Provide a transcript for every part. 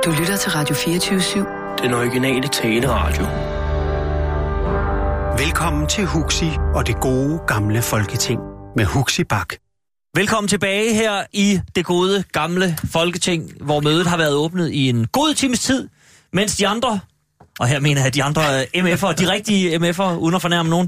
Du lytter til Radio 24/7. Den originale taleradio. Velkommen til Huxi og det gode gamle folketing med Huxi Bak. Velkommen tilbage her i det gode gamle folketing, hvor mødet har været åbnet i en god times tid, mens de andre, og her mener jeg de andre MF'er, de rigtige MF'er, uden at fornærme nogen,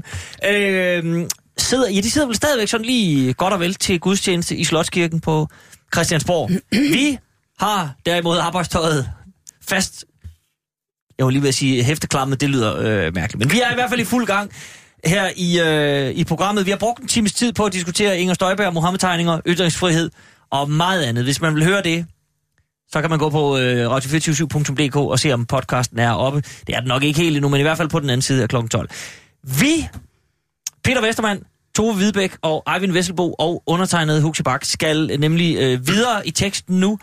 de sidder vel stadigvæk sådan lige godt og vel til gudstjeneste i Slotskirken på Christiansborg. Vi har derimod arbejdstøjet fast. Jeg vil lige ved at sige hæfteklammet, det lyder mærkeligt. Men vi er i hvert fald i fuld gang her i programmet. Vi har brugt en times tid på at diskutere Inger Støjberg, Mohammed-tegninger, ytringsfrihed og meget andet. Hvis man vil høre det, så kan man gå på radio247.dk og se, om podcasten er oppe. Det er den nok ikke helt endnu, men i hvert fald på den anden side af kl. 12. Vi, Peter Vestermann, Tove Hvidebæk og Eivind Vesselbo og undertegnede Huxi Bak skal nemlig videre i teksten nu.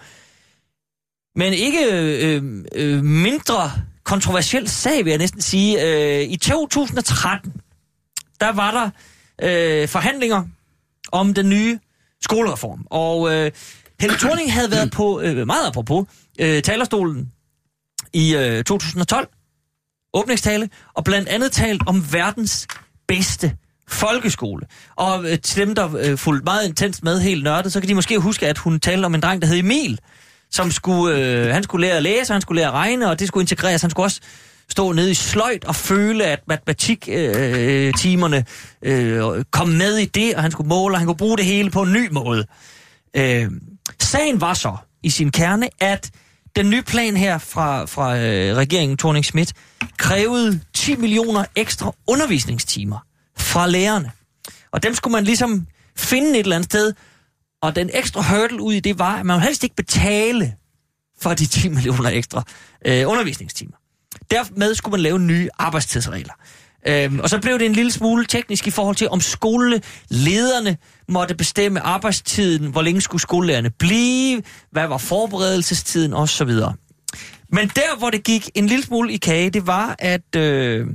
Men ikke mindre kontroversiel sag, vil jeg næsten sige. I 2013, der var der forhandlinger om den nye skolereform. Og Helle Thorning havde været på, meget apropos, talerstolen i 2012, åbningstale, og blandt andet talt om verdens bedste folkeskole. Og til dem, der fulgte meget intenst med, helt nørdet, så kan de måske huske, at hun talte om en dreng, der hed Emil, som han skulle lære at læse, han skulle lære at regne, og det skulle integreres. Han skulle også stå nede i sløjt og føle, at matematiktimerne kom med i det, og han skulle måle, og han kunne bruge det hele på en ny måde. Sagen var så i sin kerne, at den nye plan her fra regeringen Thorning-Schmidt krævede 10 millioner ekstra undervisningstimer fra lærerne. Og dem skulle man ligesom finde et eller andet sted. Og den ekstra hurdle ud i det var, at man helst ikke betale for de 10 millioner ekstra undervisningstimer. Dermed skulle man lave nye arbejdstidsregler. Og så blev det en lille smule teknisk i forhold til, om skolelederne måtte bestemme arbejdstiden, hvor længe skulle skolelærerne blive, hvad var forberedelsestiden osv. Men der, hvor det gik en lille smule i kage, det var, at det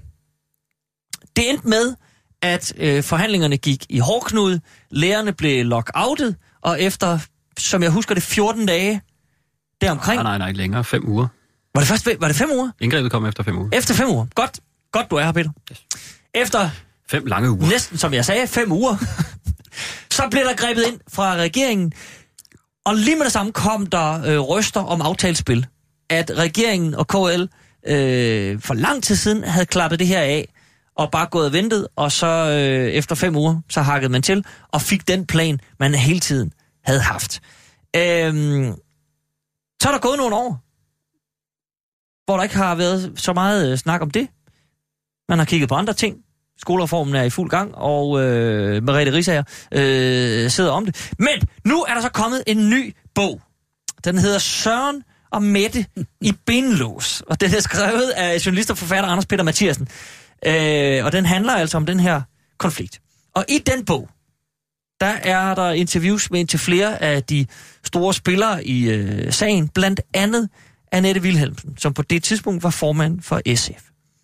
endte med, at forhandlingerne gik i hårdknude, lærerne blev lockoutet, og efter, som jeg husker det, 14 dage deromkring. Nej, længere. 5 uger. Var det 5 uger? Indgrebet kom efter 5 uger. Efter 5 uger. Godt du er her, Peter. Yes. Efter 5 lange uger. Næsten, som jeg sagde, 5 uger. Så blev der grebet ind fra regeringen, og lige med det samme kom der røster om aftalespil, at regeringen og KL for lang tid siden havde klappet det her af, og bare gået og ventet, og så efter 5 uger, så hakkede man til, og fik den plan, man hele tiden havde haft. Så er der gået nogle år, hvor der ikke har været så meget snak om det. Man har kigget på andre ting. Skolereformen er i fuld gang, og Merete Riisager sidder om det. Men nu er der så kommet en ny bog. Den hedder Søren og Mette i benlås, og den er skrevet af journalist og forfatter Anders Peter Mathiasen. Og den handler altså om den her konflikt. Og i den bog, der er der interviews med indtil flere af de store spillere i sagen, blandt andet Annette Wilhelmsen, som på det tidspunkt var formand for SF.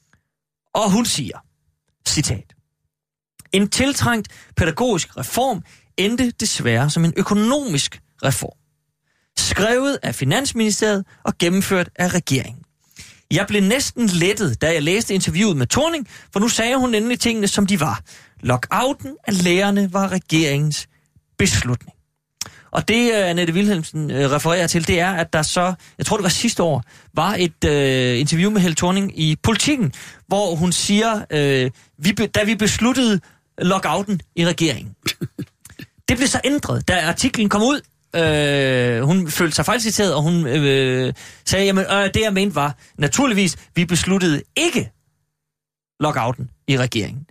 Og hun siger, citat, en tiltrængt pædagogisk reform endte desværre som en økonomisk reform, skrevet af Finansministeriet og gennemført af regeringen. Jeg blev næsten lettet, da jeg læste interviewet med Thorning, for nu sagde hun endelig tingene, som de var. Lockouten af lærerne var regeringens beslutning. Og det, Annette Wilhelmsen refererer til, det er, at der så, jeg tror det var sidste år, var et interview med Helle Thorning i Politiken, hvor hun siger, da vi besluttede lockouten i regeringen. Det blev så ændret, da artiklen kom ud. Hun følte sig fejlciteret, og hun sagde, jamen det jeg mente var, naturligvis, vi besluttede ikke lockouten i regeringen.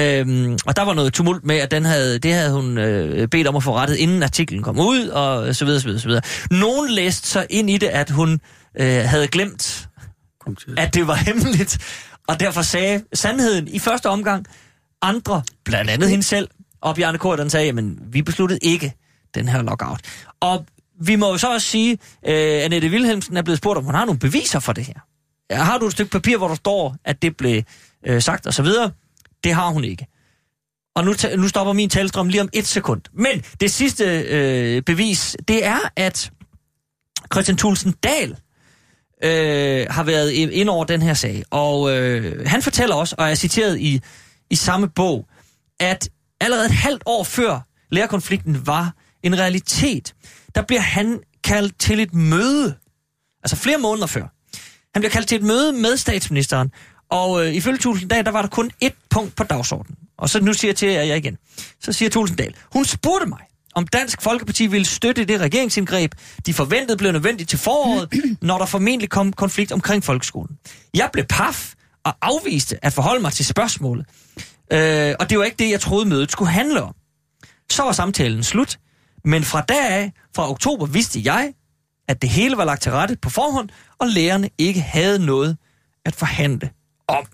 Og der var noget tumult med, at det havde hun bedt om at få rettet, inden artiklen kom ud, og så videre, så videre, så videre. Nogen læste så ind i det, at hun havde glemt, at det var hemmeligt, og derfor sagde sandheden i første omgang. Andre, blandt andet hende selv, og Bjarne Corydon sagde, jamen vi besluttede ikke den her lockout. Og vi må jo så også sige, Annette Wilhelmsen er blevet spurgt, om hun har nogle beviser for det her. Har du et stykke papir, hvor der står, at det blev sagt, og så videre? Det har hun ikke. Og nu stopper min talestrøm lige om 1 sekund. Men det sidste bevis, det er, at Kristian Thulesen Dahl har været ind over den her sag. Og han fortæller også, og er citeret i samme bog, at allerede et halvt år før lærerkonflikten var en realitet, der bliver han kaldt til et møde, altså flere måneder før. Han bliver kaldt til et møde med statsministeren, og ifølge Tulsendal, der var der kun ét punkt på dagsordenen. Og så nu siger jeg til jer igen. Så siger Tulsendal, hun spurgte mig, om Dansk Folkeparti ville støtte det regeringsindgreb, de forventede blev nødvendigt til foråret, når der formentlig kom konflikt omkring folkeskolen. Jeg blev paf og afviste at forholde mig til spørgsmålet. Og det var ikke det, jeg troede mødet skulle handle om. Så var samtalen slut, men fra oktober, vidste jeg, at det hele var lagt til rette på forhånd, og lærerne ikke havde noget at forhandle om.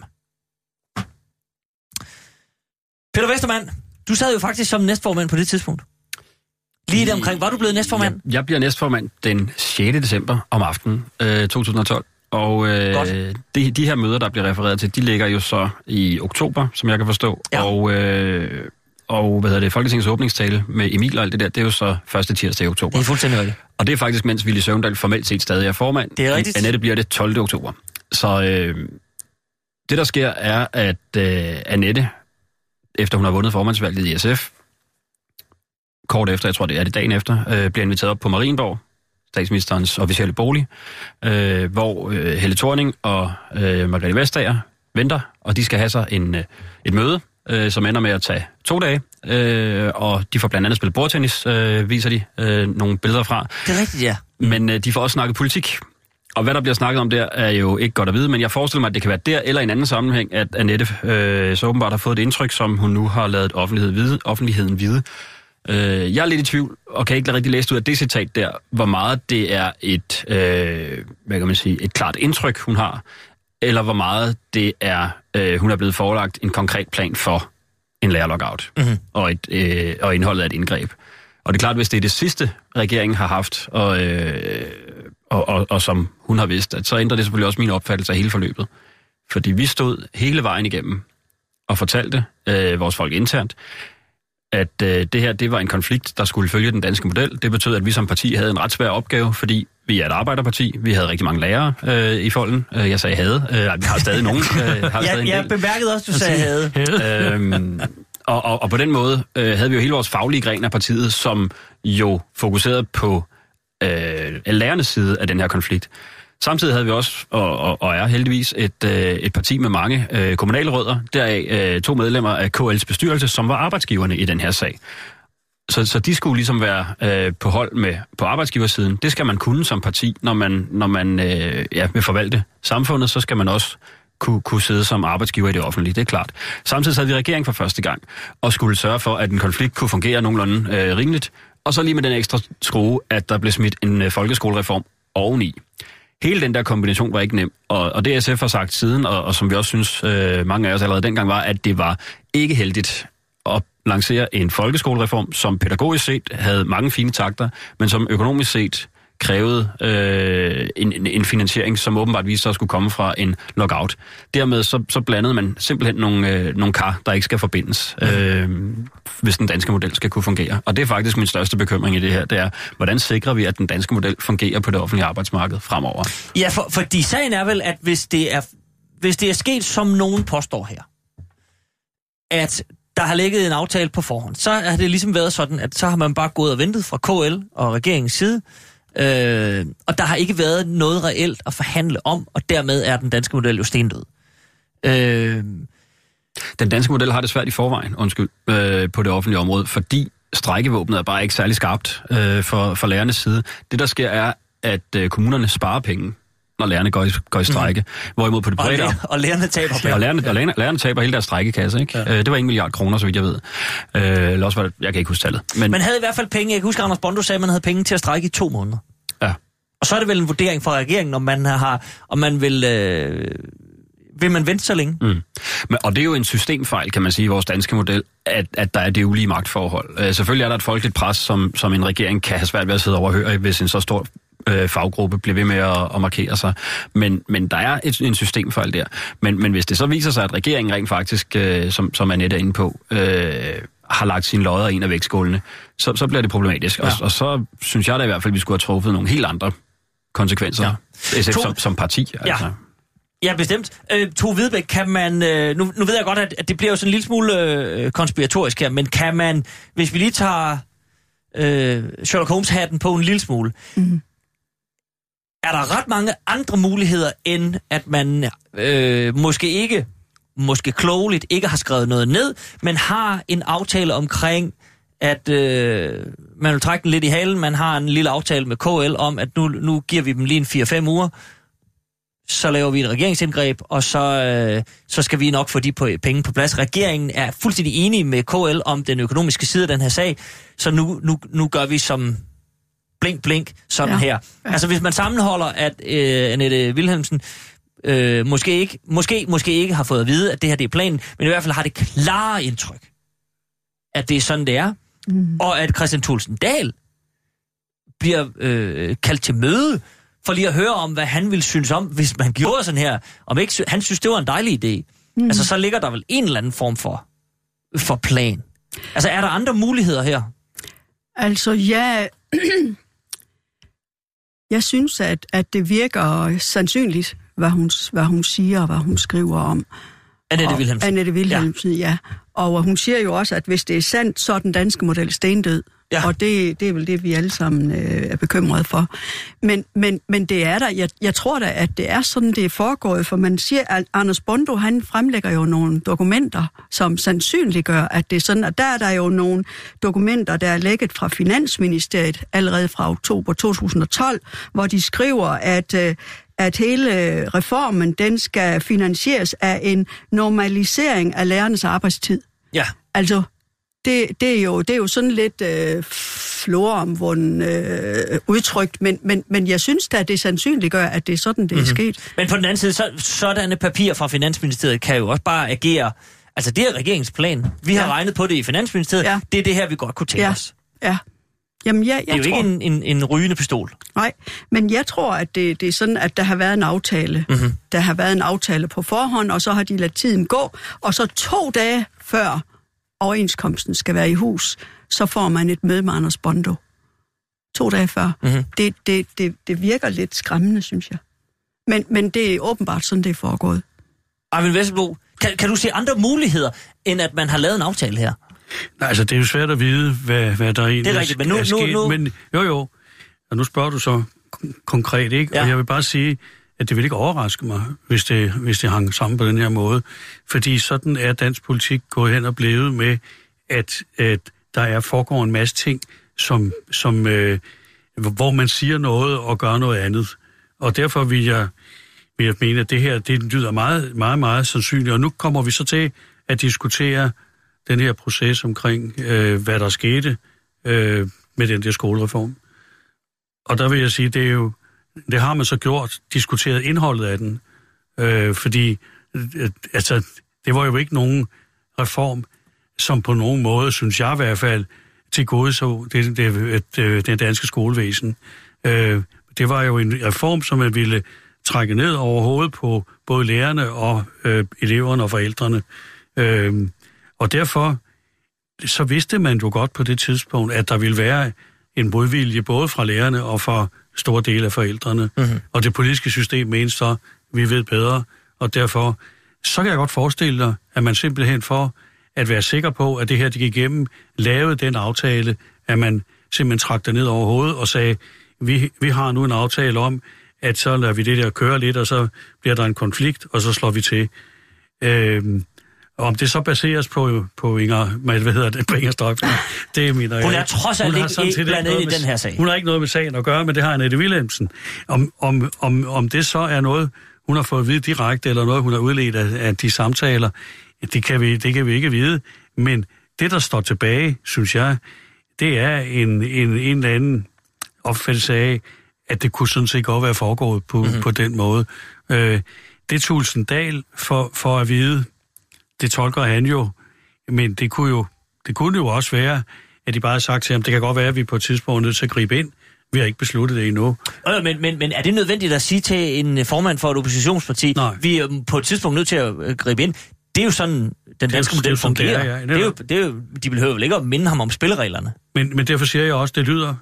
Peter Westermann, du sad jo faktisk som næstformand på det tidspunkt. Lige der omkring, var du blevet næstformand? Jeg bliver næstformand den 6. december om aftenen 2012. Og de her møder, der bliver refereret til, de ligger jo så i oktober, som jeg kan forstå. Ja. Og Folketingets åbningstale med Emil og alt det der, det er jo så første tirsdag i oktober. Det er fuldstændig rigtigt. Og det er faktisk, mens Villy Søvndal formelt set stadig er formand. Det er rigtigt. Annette bliver det 12. oktober. Så det, der sker, er, at Annette, efter hun har vundet formandsvalget i SF, kort efter, jeg tror det er det dagen efter, bliver inviteret op på Marienborg, statsministerens officielle bolig, hvor Helle Thorning og Margrethe Vestager venter, og de skal have sig et møde, som ender med at tage 2 dage, og de får blandt andet spillet bordtennis, viser de nogle billeder fra. Det er rigtigt, ja. Men de får også snakket politik. Og hvad der bliver snakket om der, er jo ikke godt at vide, men jeg forestiller mig, at det kan være der eller i en anden sammenhæng, at Annette så åbenbart har fået et indtryk, som hun nu har ladet offentligheden vide. Jeg er lidt i tvivl, og kan ikke rigtig læse ud af det citat der, hvor meget det er et klart indtryk, hun har, eller hvor meget det er, hun er blevet forelagt en konkret plan for en lærerlockout, og indholdet af et indgreb. Og det er klart, hvis det er det sidste, regeringen har haft, og som hun har vidst, at så ændrer det selvfølgelig også min opfattelse af hele forløbet. Fordi vi stod hele vejen igennem og fortalte vores folk internt, at det her, det var en konflikt, der skulle følge den danske model. Det betød, at vi som parti havde en ret svær opgave, fordi vi er et arbejderparti. Vi havde rigtig mange lærere i folden. Jeg sagde havde. Vi har stadig nogen. Jeg bemærkede også, du sagde havde. Og på den måde havde vi jo hele vores faglige gren af partiet, som jo fokuserede på lærernes side af den her konflikt. Samtidig havde vi også, og er heldigvis, et parti med mange kommunale rødder, deraf 2 medlemmer af KL's bestyrelse, som var arbejdsgiverne i den her sag. Så de skulle ligesom være på hold på arbejdsgiversiden. Det skal man kunne som parti, når man vil forvalte samfundet, så skal man også kunne sidde som arbejdsgiver i det offentlige, det er klart. Samtidig havde vi regering for første gang, og skulle sørge for, at en konflikt kunne fungere nogenlunde rimeligt, og så lige med den ekstra skrue, at der blev smidt en folkeskolereform oveni. Hele den der kombination var ikke nem, og det SF har sagt siden, og som vi også synes, mange af os allerede dengang var, at det var ikke heldigt at lancere en folkeskolereform, som pædagogisk set havde mange fine takter, men som økonomisk set krævede en finansiering, som åbenbart viste sig at skulle komme fra en lockout. Dermed så blandede man simpelthen nogle kar, der ikke skal forbindes, hvis den danske model skal kunne fungere. Og det er faktisk min største bekymring i det her, det er, hvordan sikrer vi, at den danske model fungerer på det offentlige arbejdsmarked fremover? Ja, fordi sagen er vel, at hvis det er sket, som nogen påstår her, at der har ligget en aftale på forhånd, så har det ligesom været sådan, at så har man bare gået og ventet fra KL og regeringens side, og der har ikke været noget reelt at forhandle om, og dermed er den danske model jo stendød. Den danske model har det svært i forvejen, på det offentlige område, fordi strejkevåbnet er bare ikke særlig skarpt for lærernes side. Det der sker er, at kommunerne sparer penge, når lærerne går i strejke. Hvorimod på det private... Og lærerne taber penge. Og lærerne taber hele deres strejkekasse, ikke? Ja. Det var 1 milliard kroner, så vidt jeg ved. Eller også var det, jeg kan ikke huske tallet. Men man havde i hvert fald penge. Jeg kan huske, Anders Bondo sagde, at man havde penge til at strejke i 2 måneder. Ja. Og så er det vel en vurdering fra regeringen, om man vil man vente så længe? Og det er jo en systemfejl, kan man sige, i vores danske model, at der er det ulige magtforhold. Selvfølgelig er der et folkeligt pres, som en regering kan have svært ved at sidde overhøre, hvis en så stor faggruppe bliver ved med at markere sig. Men der er en systemfejl der. Men hvis det så viser sig, at regeringen rent faktisk, som Annette er inde på, har lagt sine lodder i en af vægtskålene, så bliver det problematisk. Ja. Og så synes jeg da i hvert fald, at vi skulle have truffet nogle helt andre konsekvenser. Ja. SF som parti, altså. Ja. Ja, bestemt. Tove Hvidebæk, kan man... Nu ved jeg godt, at det bliver jo sådan en lille smule konspiratorisk her, men kan man, hvis vi lige tager Sherlock Holmes-hatten på en lille smule, er der ret mange andre muligheder, end at man måske klogeligt ikke har skrevet noget ned, men har en aftale omkring, at man vil trække den lidt i halen, man har en lille aftale med KL om, at nu giver vi dem lige en 4-5 uger, så laver vi et regeringsindgreb, og så skal vi nok få de penge på plads. Regeringen er fuldstændig enige med KL om den økonomiske side af den her sag, så nu gør vi som blink sådan her. Ja. Altså hvis man sammenholder, at Annette Wilhelmsen måske ikke har fået at vide, at det her det er planen, men i hvert fald har det klare indtryk, at det er sådan, det er, og at Kristian Thulesen Dahl bliver kaldt til møde, for lige at høre om, hvad han ville synes om, hvis man gjorde sådan her. Om ikke han synes, det var en dejlig idé. Altså, så ligger der vel en eller anden form for plan. Altså, er der andre muligheder her? Altså, ja... Jeg synes, at det virker sandsynligt, hvad hun siger og hvad hun skriver om. Annette Wilhelmsen, ja. Og hun siger jo også, at hvis det er sandt, så er den danske model stendød. Ja. Og det er vel det, vi alle sammen er bekymrede for. Men det er der. Jeg tror da, at det er sådan, det er foregået. For man siger, at Anders Bondo, han fremlægger jo nogle dokumenter, som sandsynliggør, at det er sådan. Og der er der jo nogle dokumenter, der er lækket fra Finansministeriet allerede fra oktober 2012, hvor de skriver, at hele reformen, den skal finansieres af en normalisering af lærernes arbejdstid. Ja. Altså, det er jo sådan lidt floromvunden udtrykt, men jeg synes da, det sandsynliggør, at det er sådan, det er sket. Men på den anden side, sådanne papirer fra Finansministeriet kan jo også bare agere. Altså, det er regeringsplan. Vi har regnet på det i Finansministeriet. Ja. Det er det her, vi godt kunne tænke os. Ja. Jamen, jeg det er jo tror... ikke en rygende pistol. Nej, men jeg tror, at det er sådan, at der har været en aftale. Der har været en aftale på forhånd, og så har de ladet tiden gå, og så 2 dage før overenskomsten skal være i hus, så får man et møde med Anders Bondo. 2 dage før. Det virker lidt skræmmende, synes jeg. Men det er åbenbart sådan, det er foregået. Eyvind Vesselbo, kan du se andre muligheder, end at man har lavet en aftale her? Nej, altså det er jo svært at vide, hvad der egentlig det er rigtigt, men nu... Men jo, og nu spørger du så konkret, ikke? Ja. Og jeg vil bare sige, at det vil ikke overraske mig, hvis det hang sammen på den her måde. Fordi sådan er dansk politik gået hen og blevet med, at der foregår en masse ting, hvor man siger noget og gør noget andet. Og derfor vil jeg mene, at det her, det lyder meget, meget, meget sandsynligt. Og nu kommer vi så til at diskutere den her proces omkring, hvad der skete med den der skolereform. Og der vil jeg sige, det har man så gjort, diskuteret indholdet af den. Fordi altså, det var jo ikke nogen reform, som på nogen måde, synes jeg i hvert fald, til gode så det danske skolevæsen. Det var jo en reform, som man ville trække ned over hovedet på både lærerne og eleverne og forældrene. Og derfor så vidste man jo godt på det tidspunkt, at der ville være en modvilje både fra lærerne og fra store dele af forældrene. Og det politiske system mener så, vi ved bedre, og derfor så kan jeg godt forestille dig, at man simpelthen for at være sikker på, at det her det gik igennem, lavede den aftale, at man simpelthen trak det ned over hovedet og sagde, vi har nu en aftale om, at så lader vi det der køre lidt, og så bliver der en konflikt, og så slår vi til. Om det så baseres på Inger Støjberg, det mener jeg. Hun er trods alt ikke blandet i den her sag. Hun har ikke noget med sagen at gøre, men det har Annette Wilhelmsen. Om det så er noget, hun har fået at vide direkte, eller noget, hun har udledt af de samtaler, det kan vi ikke vide. Men det, der står tilbage, synes jeg, det er en eller anden opfattelse af, at det kunne sådan set godt være foregået på den måde. Det Thulesen Dahl for at vide, det tolker han jo, men det kunne jo også være, at de bare har sagt til ham, det kan godt være, at vi på et tidspunkt er nødt til at gribe ind. Vi har ikke besluttet det endnu. Men er det nødvendigt at sige til en formand for et oppositionsparti, nej, vi er på et tidspunkt nødt til at gribe ind? Det er jo sådan, den danske model fungerer. Det er jo, de behøver vel ikke at minde ham om spillereglerne. Men derfor siger jeg også, det lyder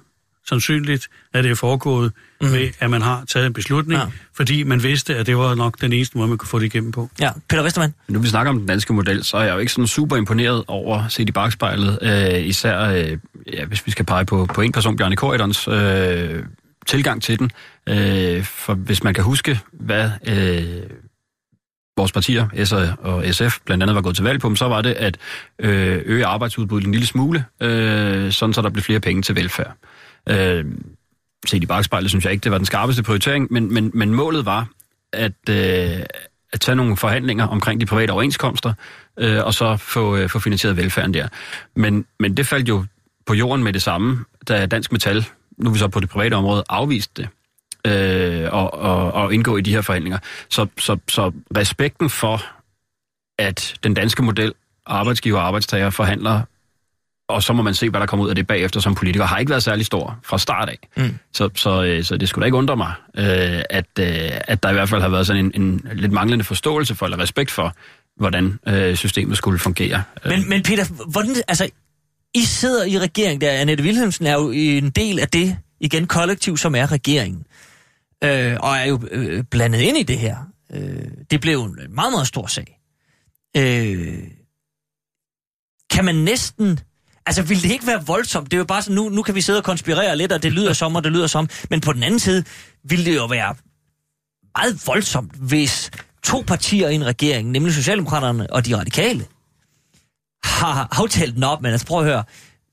sandsynligt, at det er foregået ved, at man har taget en beslutning, fordi man vidste, at det var nok den eneste måde, man kunne få det igennem på. Ja, Peter Westermann. Nu vi snakker om den danske model, så er jeg jo ikke sådan super imponeret over set i bagspejlet, især hvis vi skal pege på en person, Bjarne Corydons tilgang til den. For hvis man kan huske, hvad vores partier, S og SF, blandt andet var gået til valg på, så var det at øge arbejdsudbuddet en lille smule, sådan så der blev flere penge til velfærd. Set i bagspejlet synes jeg ikke, det var den skarpeste prioritering, men målet var at tage nogle forhandlinger omkring de private overenskomster, og så få finansieret velfærden der. Men det faldt jo på jorden med det samme, da Dansk Metal, nu er vi så på det private område, afviste det. Og indgå i de her forhandlinger. Så respekten for, at den danske model, arbejdsgiver og arbejdstager forhandler, og så må man se, hvad der kommer ud af det bagefter som politiker, har ikke været særlig stor fra start af. Så det skulle da ikke undre mig, at der i hvert fald har været sådan en lidt manglende forståelse for, eller respekt for, hvordan systemet skulle fungere. Men Peter, hvordan, altså, I sidder i regeringen der, Annette Wilhelmsen er jo en del af det, igen kollektiv, som er regeringen. Og er jo blandet ind i det her. Det blev en meget, meget stor sag. Kan man næsten... Altså, vil det ikke være voldsomt? Det er jo bare sådan, nu kan vi sidde og konspirere lidt, og det lyder som, og det lyder som. Men på den anden side, vil det jo være meget voldsomt, hvis to partier i en regering, nemlig Socialdemokraterne og de radikale, har aftalt den op. Men altså, prøv at høre.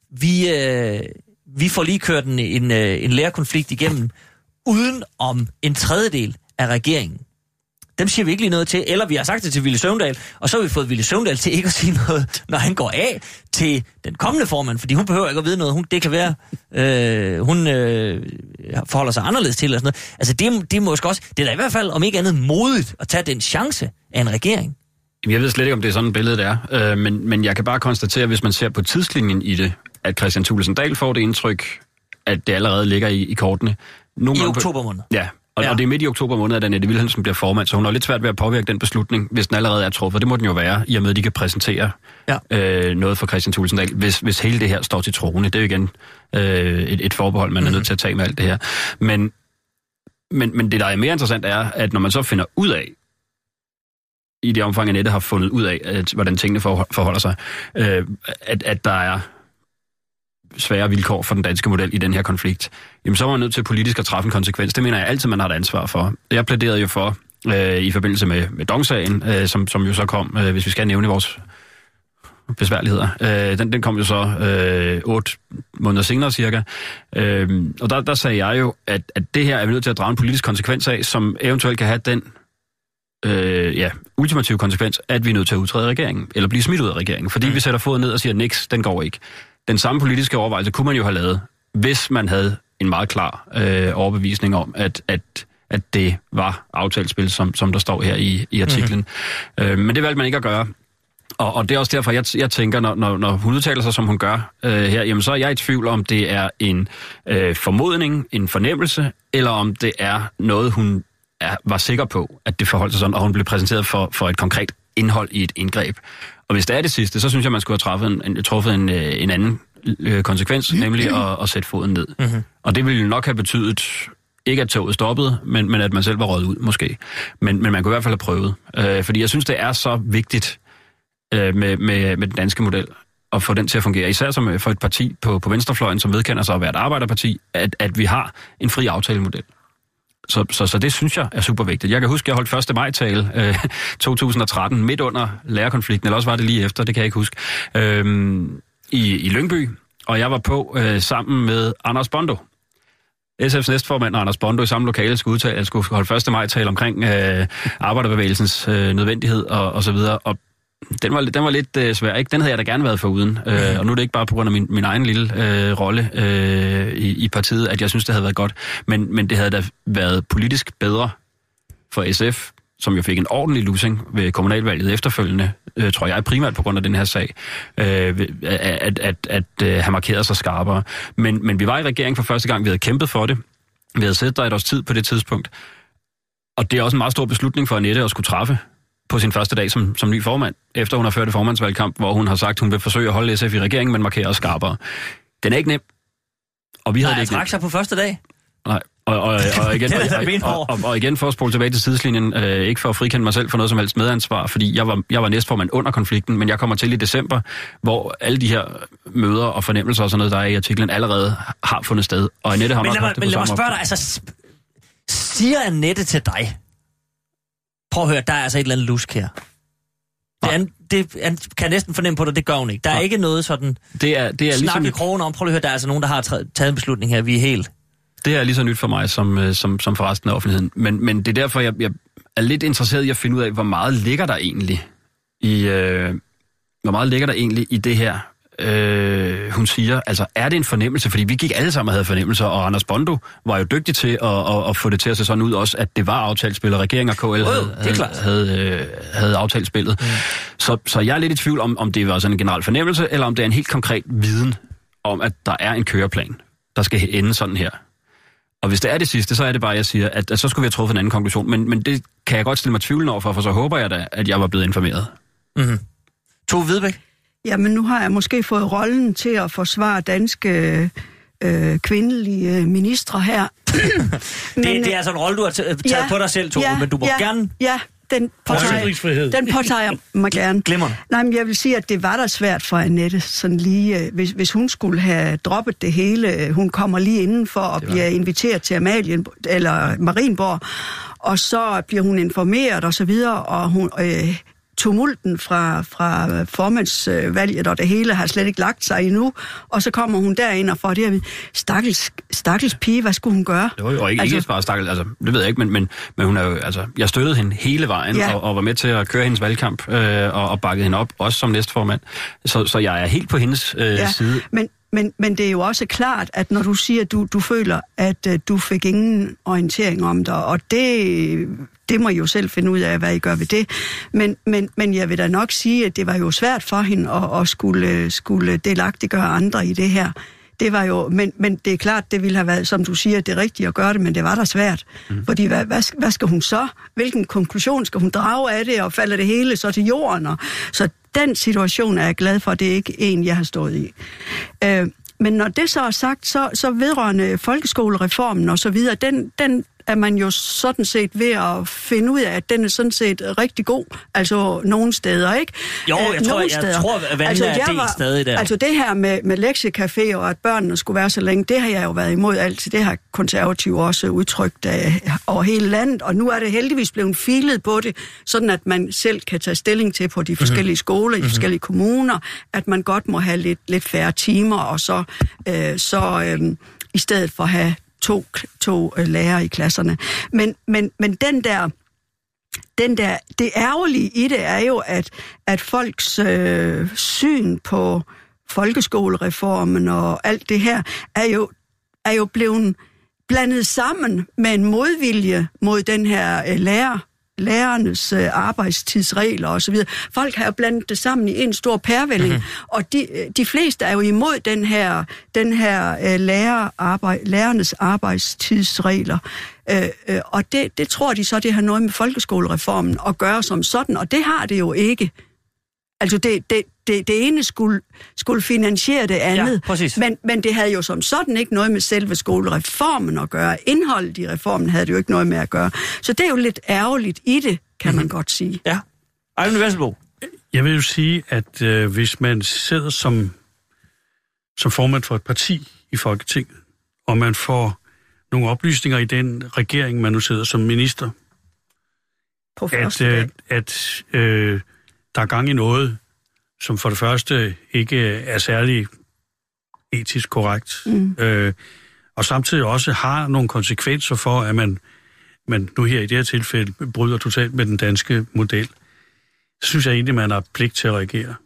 Vi får lige kørt en lærerkonflikt igennem, uden om en tredjedel af regeringen. Dem siger vi ikke lige noget til, eller vi har sagt det til Villy Søvndal, og så har vi fået Villy Søvndal til ikke at sige noget, når han går af til den kommende formand, fordi hun behøver ikke at vide noget. Det kan være, hun forholder sig anderledes til, eller sådan noget. Altså det er måske også, det er da i hvert fald om ikke andet modigt at tage den chance af en regering. Jeg ved slet ikke, om det er sådan et billede, det er, men jeg kan bare konstatere, hvis man ser på tidslinjen i det, at Kristian Thulesen Dahl får det indtryk, at det allerede ligger i kortene. I oktober måned. Ja. Og det er midt i oktober måned, at Annette Wilhelmsen bliver formand, så hun har lidt svært ved at påvirke den beslutning, hvis den allerede er truffet. Det må den jo være, i og med, at de kan præsentere noget for Kristian Thulesen Dahl, hvis hele det her står til troende. Det er jo igen et forbehold, man er nødt til at tage med alt det her. Men det, der er mere interessant, er, at når man så finder ud af, i det omfang, Annette har fundet ud af, hvordan tingene forholder sig, at der er svære vilkår for den danske model i den her konflikt, jamen så er man nødt til politisk at træffe en konsekvens. Det mener jeg altid, man har et ansvar for. Jeg plæderede jo for, i forbindelse med Dong-sagen, som jo så kom, hvis vi skal nævne vores besværligheder. Den kom jo så 8 måneder senere cirka. Og der sagde jeg jo, at det her er vi nødt til at drage en politisk konsekvens af, som eventuelt kan have den ultimative konsekvens, at vi er nødt til at udtræde regeringen, eller blive smidt ud af regeringen, fordi vi sætter foden ned og siger, niks, den går ikke. Den samme politiske overvejelse kunne man jo have lavet, hvis man havde en meget klar overbevisning om, at det var aftalespil, som der står her i artiklen. Men det valgte man ikke at gøre. Og det er også derfor, jeg tænker, når hun udtaler sig, som hun gør her, jamen så er jeg i tvivl om, det er en formodning, en fornemmelse, eller om det er noget, hun var sikker på, at det forholdt sig sådan, og hun blev præsenteret for et konkret indhold i et indgreb. Og hvis det er det sidste, så synes jeg, man skulle have truffet en anden konsekvens, nemlig at sætte foden ned. Mm-hmm. Og det ville jo nok have betydet, ikke at toget stoppede, men at man selv var røget ud, måske. Men man kunne i hvert fald have prøvet. Fordi jeg synes, det er så vigtigt med den danske model, at få den til at fungere. Især som for et parti på venstrefløjen, som vedkender sig at være et arbejderparti, at vi har en fri aftalemodel. Så det synes jeg er super vigtigt. Jeg kan huske, jeg holdt 1. maj-tale 2013, midt under lærerkonflikten, eller også var det lige efter, det kan jeg ikke huske, i Lyngby, og jeg var på sammen med Anders Bondo. SF's næstformand Anders Bondo i samme lokale skulle holde 1. maj-tale omkring arbejderbevægelsens nødvendighed og så videre, og den var lidt svær, ikke? Den havde jeg da gerne været foruden, og nu er det ikke bare på grund af min egen lille rolle i partiet, at jeg synes, det havde været godt, men det havde da været politisk bedre for SF, som jo fik en ordentlig losing ved kommunalvalget efterfølgende, tror jeg primært på grund af den her sag, at have markeret sig skarpere. Men vi var i regering for første gang, vi havde kæmpet for det, vi havde siddet der et års tid på det tidspunkt, og det er også en meget stor beslutning for Annette at skulle træffe på sin første dag som ny formand, efter hun har ført et formandsvalgkamp, hvor hun har sagt, hun vil forsøge at holde SF i regeringen, men markere os skarpere. Den er ikke nem. Og vi havde det trak sig på første dag. Nej, og igen for at spole tilbage til tidslinjen, ikke for at frikende mig selv for noget som helst medansvar, fordi jeg var næstformand under konflikten, men jeg kommer til i december, hvor alle de her møder og fornemmelser og sådan noget, der er i artiklen, allerede har fundet sted. Og Annette har nok haft det på samme. Men lad mig spørge dig, altså, siger Annette til dig, prøv at høre, der er altså et eller andet lusk her. Det kan jeg næsten fornemme på dig, det gør hun ikke. Der er ikke noget sådan det er snak ligesom i krogen om, prøv at høre, der er altså nogen, der har taget en beslutning her, vi er helt... Det er lige så nyt for mig, som for resten af offentligheden. Men det er derfor, jeg er lidt interesseret i at finde ud af, hvor meget ligger der egentlig i det her, hun siger. Altså, er det en fornemmelse? Fordi vi gik alle sammen og havde fornemmelser, og Anders Bondo var jo dygtig til at få det til at se sådan ud også, at det var aftalt-spil, og regeringen og KL havde aftalt spillet. Så jeg er lidt i tvivl om det var sådan en generel fornemmelse, eller om det er en helt konkret viden om, at der er en køreplan, der skal ende sådan her. Og hvis det er det sidste, så er det bare, jeg siger, at så skulle vi have truffet en anden konklusion. Men det kan jeg godt stille mig tvivlen over for så håber jeg da, at jeg var blevet informeret. Mm-hmm. Tove Hvidebæk? Jamen, nu har jeg måske fået rollen til at forsvare danske kvindelige ministre her. Det er altså en rolle, du har taget på dig selv, Tove, men du må gerne... Ja, den påtager jeg mig gerne. Glimrende. Nej, men jeg vil sige, at det var da svært for Annette, sådan lige, hvis hun skulle have droppet det hele. Hun kommer lige inden for at blive inviteret til Marienborg, og så bliver hun informeret og så videre, og hun... tumulten fra formandsvalget, og det hele har slet ikke lagt sig endnu, og så kommer hun derind og får det her, stakkels pige, hvad skulle hun gøre? Jo, ikke bare stakkels, altså, det ved jeg ikke, men hun er jo, altså, jeg støttede hende hele vejen, og var med til at køre hendes valgkamp, og bakkede hende op, også som næstformand, så jeg er helt på hendes side. Men det er jo også klart, at når du siger, at du føler, at du fik ingen orientering om dig, og det må I jo selv finde ud af, hvad I gør ved det. Men jeg vil da nok sige, at det var jo svært for hende at skulle delagtiggøre andre i det her. Det var jo, men det er klart, det ville have været, som du siger, det rigtige at gøre det, men det var da svært. Fordi hvad skal hun så? Hvilken konklusion skal hun drage af det, og falder det hele så til jorden? Så den situation er jeg glad for, det er ikke en, jeg har stået i. Men når det så er sagt, så vedrørende folkeskolereformen og så videre, den er man jo sådan set ved at finde ud af, at den er sådan set rigtig god, altså nogle steder, ikke? Jo, jeg tror, at vandene er delt stadig der. Altså det her med lektiecafé og at børnene skulle være så længe, det har jeg jo været imod altid. Det har konservative også udtrykt over hele landet, og nu er det heldigvis blevet filet på det, sådan at man selv kan tage stilling til på de forskellige skoler, i de forskellige kommuner, at man godt må have lidt færre timer, og så i stedet for at have to lærere i klasserne. Men det ærgerlige i det er jo, at folks syn på folkeskolereformen og alt det her er jo blevet blandet sammen med en modvilje mod den her lærernes arbejdstidsregler og så videre. Folk har jo blandet det sammen i en stor pærevælling, og de fleste er jo imod den her lærernes arbejdstidsregler. Og det tror de så, det har noget med folkeskolereformen at gøre som sådan, og det har det jo ikke. Altså det ene skulle finansiere det andet, men det havde jo som sådan ikke noget med selve skolereformen at gøre. Indholdet i reformen havde det jo ikke noget med at gøre. Så det er jo lidt ærgerligt i det, kan man godt sige. Ja. Ejvind Vesselbo. Jeg vil jo sige, at hvis man sidder som formand for et parti i Folketinget, og man får nogle oplysninger i den regering, man nu sidder som minister, at der er gang i noget, som for det første ikke er særlig etisk korrekt, og samtidig også har nogle konsekvenser for, at man nu her i det her tilfælde bryder totalt med den danske model, så synes jeg egentlig, man har pligt til at reagere.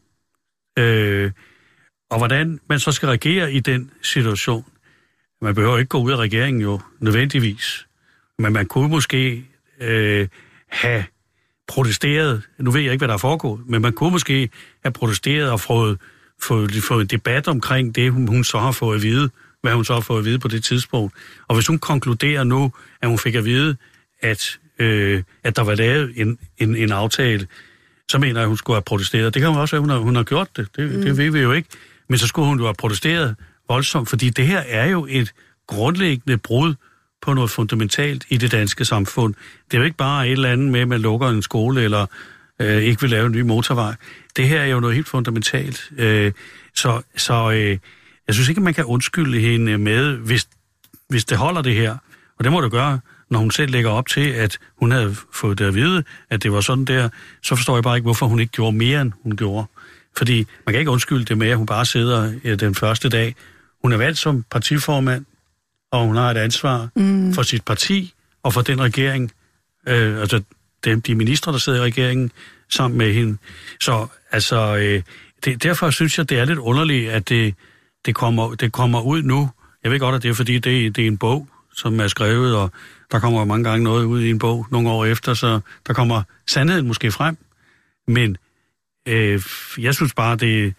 Og hvordan man så skal reagere i den situation, man behøver ikke gå ud af regeringen jo nødvendigvis, men man kunne måske have protesteret, nu ved jeg ikke, hvad der er foregået, men man kunne måske have protesteret og fået en debat omkring det, hun så har fået at vide, hvad hun så har fået at vide på det tidspunkt. Og hvis hun konkluderer nu, at hun fik at vide, at der var lavet en aftale, så mener jeg, at hun skulle have protesteret. Det kan jo også være, at hun har gjort det. Det ved vi jo ikke. Men så skulle hun jo have protesteret, voldsomt, fordi det her er jo et grundlæggende brud på noget fundamentalt i det danske samfund. Det er jo ikke bare et eller andet med, at man lukker en skole, eller ikke vil lave en ny motorvej. Det her er jo noget helt fundamentalt. Så jeg synes ikke, man kan undskylde hende med, hvis det holder det her. Og det må det gøre, når hun selv lægger op til, at hun havde fået det at vide, at det var sådan der. Så forstår jeg bare ikke, hvorfor hun ikke gjorde mere, end hun gjorde. Fordi man kan ikke undskylde det med, at hun bare sidder den første dag. Hun er valgt som partiformand, og hun har et ansvar for sit parti og for den regering, altså de ministre, der sidder i regeringen, sammen med hende. Så altså, derfor synes jeg, det er lidt underligt, at det kommer ud nu. Jeg ved godt, at det er, fordi det er en bog, som er skrevet, og der kommer mange gange noget ud i en bog nogle år efter, så der kommer sandheden måske frem. Men jeg synes bare,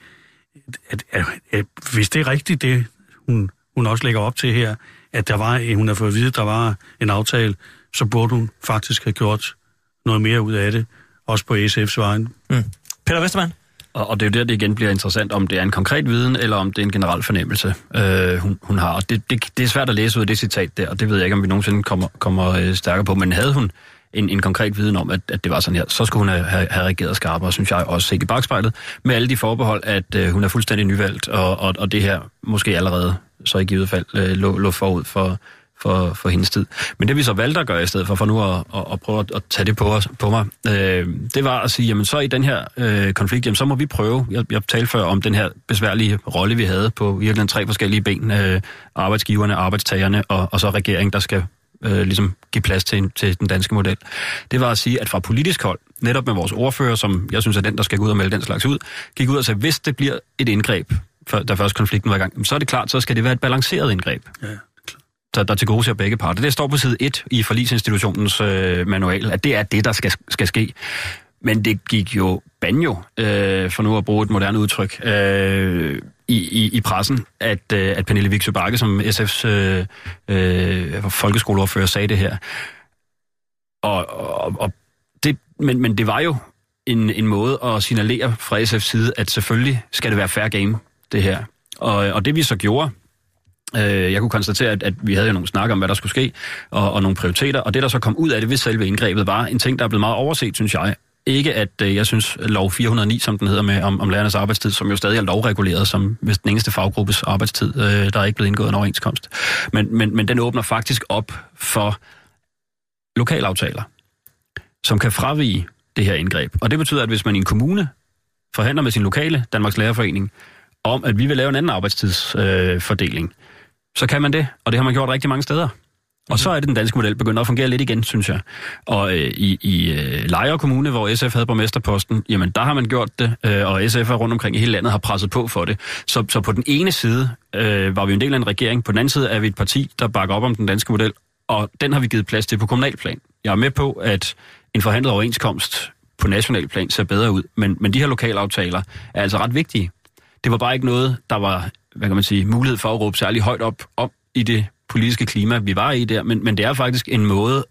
at hvis det er rigtigt, det hun også lægger op til her, at hun har fået at vide, at der var en aftale, så burde hun faktisk have gjort noget mere ud af det, også på SF's vejen. Peter Westermann? Og det er jo der, det igen bliver interessant, om det er en konkret viden, eller om det er en generel fornemmelse, hun har. Og det er svært at læse ud af det citat der, og det ved jeg ikke, om vi nogensinde kommer stærkere på, men havde hun en konkret viden om, at det var sådan her, så skulle hun have reageret skarpere, synes jeg, også set i bagspejlet, med alle de forbehold, at hun er fuldstændig nyvalgt, og det her måske allerede så i givet fald lå forud for hendes tid. Men det vi så valgte at gøre i stedet for nu at prøve at tage det på mig, det var at sige, jamen så i den her konflikt, jamen så må vi prøve, jeg talte før om den her besværlige rolle, vi havde på virkelig 3 forskellige ben, arbejdsgiverne, arbejdstagerne og så regeringen, der skal ligesom give plads til den danske model. Det var at sige, at fra politisk hold, netop med vores ordfører, som jeg synes er den, der skal gå ud og melde den slags ud, gik ud og sagde, hvis det bliver et indgreb, da først konflikten var i gang, så er det klart, så skal det være et balanceret indgreb. Ja. Der tilgodeser begge parter. Det står på side 1 i forligsinstitutionens manual, at det er det, der skal ske. Men det gik jo banjo, for nu at bruge et moderne udtryk, i pressen, at Pernille Vigsø Bagge, som SF's folkeskoleordfører, sagde det her. Men det var jo en måde at signalere fra SF's side, at selvfølgelig skal det være fair game, det her. Og det vi så gjorde, jeg kunne konstatere, at vi havde jo nogle snakker om, hvad der skulle ske, og nogle prioriteter, og det, der så kom ud af det ved selve indgrebet, var en ting, der er blevet meget overset, synes jeg. Ikke at jeg synes, lov 409, som den hedder med om lærernes arbejdstid, som jo stadig er lovreguleret, som hvis den eneste faggruppes arbejdstid, der er ikke blevet indgået en overenskomst. Men den åbner faktisk op for lokalaftaler, som kan fravige det her indgreb. Og det betyder, at hvis man i en kommune forhandler med sin lokale Danmarks Lærerforening om, at vi vil lave en anden arbejdstidsfordeling, så kan man det, og det har man gjort rigtig mange steder. Og så er det den danske model begyndt at fungere lidt igen, synes jeg. Og i Lejre Kommune, hvor SF havde borgmesterposten, jamen der har man gjort det, og SF rundt omkring i hele landet har presset på for det. Så på den ene side var vi en del af en regering, på den anden side er vi et parti, der bakker op om den danske model, og den har vi givet plads til på kommunalplan. Jeg er med på, at en forhandlet overenskomst på national plan ser bedre ud, men de her lokalaftaler er altså ret vigtige. Det var bare ikke noget, der var, hvad kan man sige, mulighed for at råbe særlig højt op om i det politiske klima, vi var i der, men det er faktisk en måde,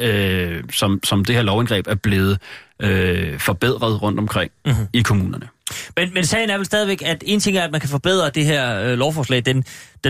som det her lovindgreb er blevet forbedret rundt omkring i kommunerne. Men sagen er vel stadigvæk, at en ting er, at man kan forbedre det her lovforslag. Den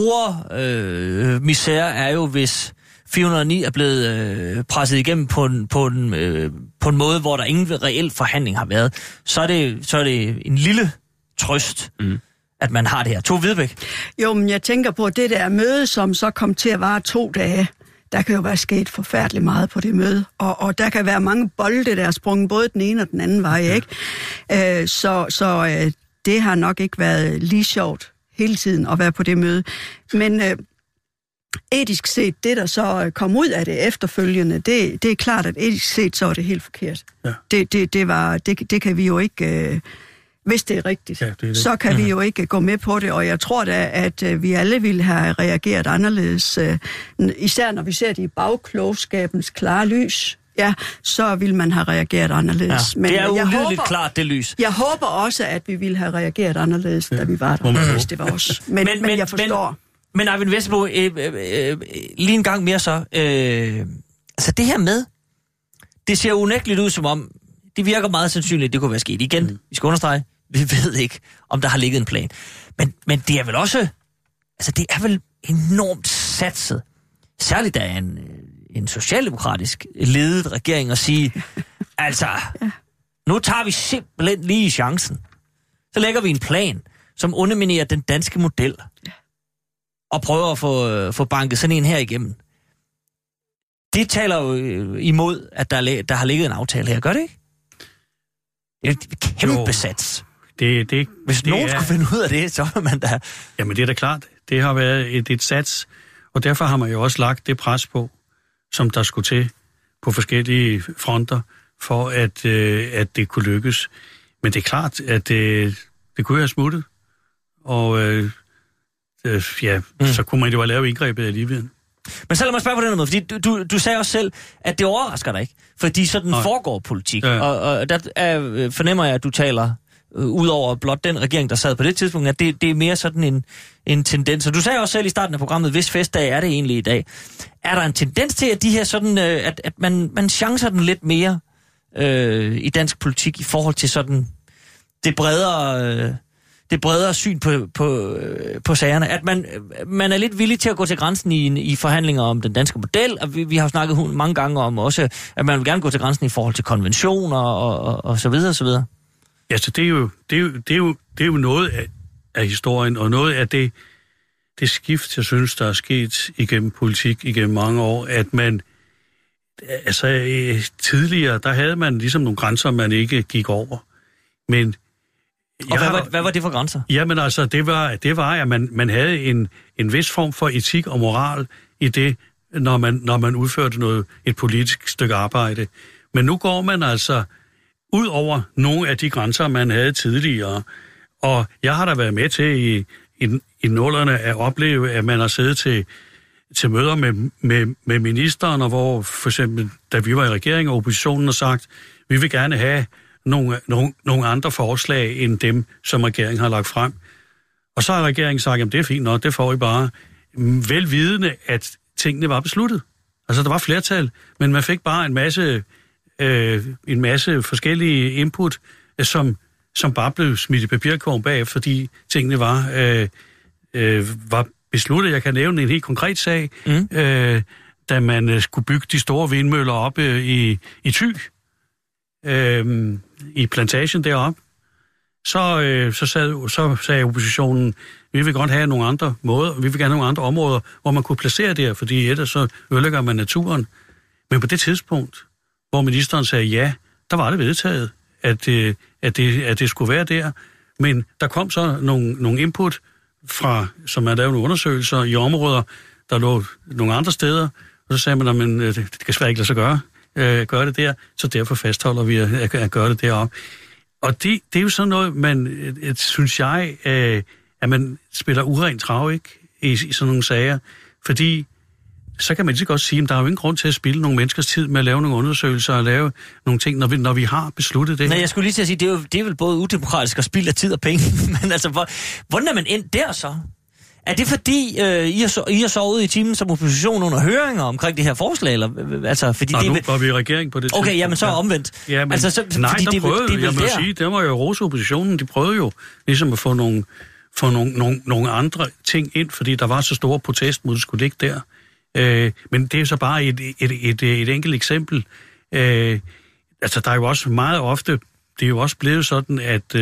store misære er jo, hvis 409 er blevet presset igennem på en måde, hvor der ingen reel forhandling har været. Så er det en lille trøst, at man har det her. Tove Hvidebæk? Jo, men jeg tænker på det der møde, som så kom til at vare 2 dage. Der kan jo være sket forfærdeligt meget på det møde. Og der kan være mange bolde, der er sprunget både den ene og den anden vej, ikke? Så det har nok ikke været lige sjovt hele tiden at være på det møde. Men etisk set, det der så kom ud af det efterfølgende, det er klart, at etisk set, så er det helt forkert. Ja. Det kan vi jo ikke... Hvis det er rigtigt, så kan vi jo ikke gå med på det, og jeg tror da, at vi alle ville have reageret anderledes, især når vi ser det i bagklogskabens klare lys, så vil man have reageret anderledes. Ja, men det er ulideligt klart, det lys. Jeg håber også, at vi ville have reageret anderledes, da vi var der, hvis det var os. Men jeg forstår. Men Eivind Vesselbo, lige en gang mere så. Altså det her med, det ser unægteligt ud som om, det virker meget sandsynligt, det kunne være sket igen. Vi skal understrege, vi ved ikke, om der har ligget en plan. Men det er vel også Altså, det er vel enormt satset. Særligt af en socialdemokratisk ledet regering at sige, altså, nu tager vi simpelthen lige chancen. Så lægger vi en plan, som underminerer den danske model. Og prøver at få banket sådan en her igennem. Det taler jo imod, at der har ligget en aftale her. Gør det ikke? Det er et kæmpe sats. Hvis nogen skulle finde ud af det, så var man da... Jamen, det er da klart. Det har været et sats, og derfor har man jo også lagt det pres på, som der skulle til på forskellige fronter, for at det kunne lykkes. Men det er klart, at det kunne have smuttet, og så kunne man jo have lavet indgrebet alligevel. Men så lad mig spørge på den måde, fordi du sagde også selv, at det overrasker dig ikke, fordi sådan foregår politik, og der fornemmer jeg, at du taler ud over blot den regering, der sad på det tidspunkt, at det er mere sådan en tendens. Og du sagde også selv i starten af programmet, hvis festdag er det egentlig i dag. Er der en tendens til, at de her sådan, at man chancer den lidt mere i dansk politik i forhold til sådan det bredere syn på sagerne, at man er lidt villig til at gå til grænsen i forhandlinger om den danske model, og vi har jo snakket mange gange om også, at man vil gerne gå til grænsen i forhold til konventioner og så videre og så videre. Ja, så det er jo noget af historien, og noget af det skift, jeg synes, der er sket igennem politik igennem mange år, at man, altså tidligere, der havde man ligesom nogle grænser, man ikke gik over. Men hvad var det for grænser? Jamen altså, det var at man havde en vis form for etik og moral i det, når man udførte et politisk stykke arbejde. Men nu går man altså ud over nogle af de grænser, man havde tidligere. Og jeg har da været med til i nullerne at opleve, at man har siddet til møder med ministeren, og hvor for eksempel, da vi var i regeringen og oppositionen, har sagt, vi vil gerne have nogle andre forslag end dem, som regeringen har lagt frem. Og så har regeringen sagt, jamen det er fint nok, det får I bare. Velvidende, at tingene var besluttet. Altså der var flertal, men man fik bare en masse forskellige input, som bare blev smidt i papirkurven bagefter, fordi tingene var besluttet. Jeg kan nævne en helt konkret sag, da man skulle bygge de store vindmøller op i Thy, i plantagen deroppe. Så sagde oppositionen, vi vil godt have nogle andre måder, vi vil gerne have nogle andre områder, hvor man kunne placere det her, fordi ellers så ødelægger man naturen. Men på det tidspunkt, hvor ministeren sagde ja, der var det vedtaget, at det skulle være der. Men der kom så nogle input fra, som man lavede nogle undersøgelser i områder, der lå nogle andre steder, og så sagde man, at det kan svært ikke lade sig gøre det der, så derfor fastholder vi at gøre det deroppe. Og det er jo sådan noget, man, synes jeg, at man spiller urent trav, ikke? I sådan nogle sager, fordi så kan man lige godt sige, at der er jo ingen grund til at spilde nogle menneskers tid med at lave nogle undersøgelser og lave nogle ting, når vi har besluttet det. Nej, jeg skulle lige til at sige, det er vel både udemokratisk og spild af tid og penge, men altså, hvordan er man endt der så? Er det fordi, I har sovet i timen som opposition under høringer omkring det her forslag? Eller, altså, fordi nu var vi i regering på det tidspunkt. Okay, jamen så omvendt. Ja, men, altså, så, nej, fordi der prøvede, jeg må sige, det var jo rose oppositionen, de prøvede jo ligesom at få nogle andre ting ind, fordi der var så store protest mod, at det skulle ligge der. Men det er så bare et enkelt eksempel. Altså, der er jo også meget ofte, det er jo også blevet sådan, at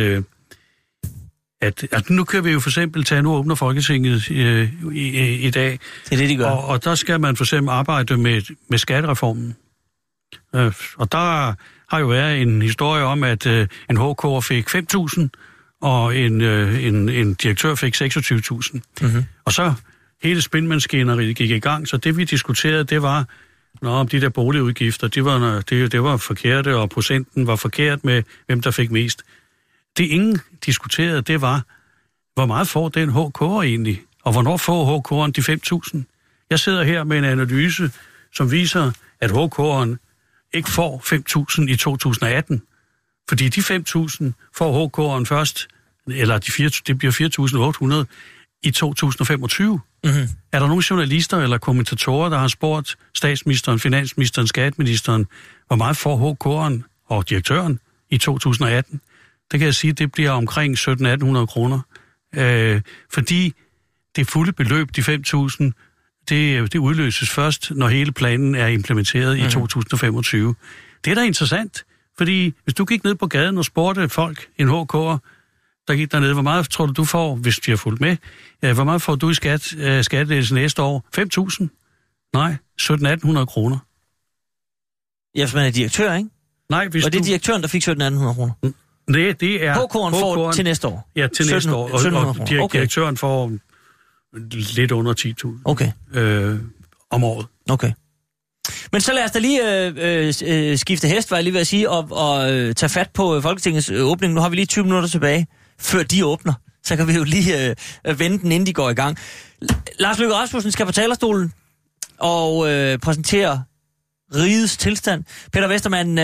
nu kan vi jo for eksempel tage, nu åbner Folketinget i dag. Det er det, de gør. Og der skal man for eksempel arbejde med skattereformen. Og der har jo været en historie om, at en HK'er fik 5.000, og en direktør fik 26.000. Mm-hmm. Og så hele spindmaskineriet gik i gang, så det vi diskuterede, det var, om de der boligudgifter, det var forkerte, og procenten var forkert med, hvem der fik mest. Det ingen diskuterede, det var, hvor meget får den HK'er egentlig, og hvornår får HK'eren de 5.000? Jeg sidder her med en analyse, som viser, at HK'eren ikke får 5.000 i 2018, fordi de 5.000 får HK'eren først, eller det bliver 4.800 i 2025. Mm-hmm. Er der nogle journalister eller kommentatorer, der har spurgt statsministeren, finansministeren, skatteministeren, hvor meget får HK'eren og direktøren i 2018? Det kan jeg sige, det bliver omkring 1.700-1.800 kroner. Fordi det fulde beløb, de 5.000, det udløses først, når hele planen er implementeret i 2025. Det er da interessant, fordi hvis du gik ned på gaden og spurgte folk, en HK'er, der gik dernede, hvor meget tror du får, hvis de har fulgt med? Hvor meget får du i skattelettelse næste år? 5.000? Nej, 1.700-1.800 kroner. Ja, hvis man er direktør, ikke? Nej, hvis og det er direktøren, der fik 1.700 kroner? Nej, det er... HK'eren får til næste år? Ja, til næste år. Og direktøren får lidt under 10.000 okay. Om året. Okay. Men så lad os da lige skifte hest, var jeg lige ved at sige, og tage fat på Folketingets åbning. Nu har vi lige 20 minutter tilbage, før de åbner. Så kan vi jo lige vende den, inden de går i gang. Lars Løkke Rasmussen skal på talerstolen og præsentere rigets tilstand. Peter Westermann,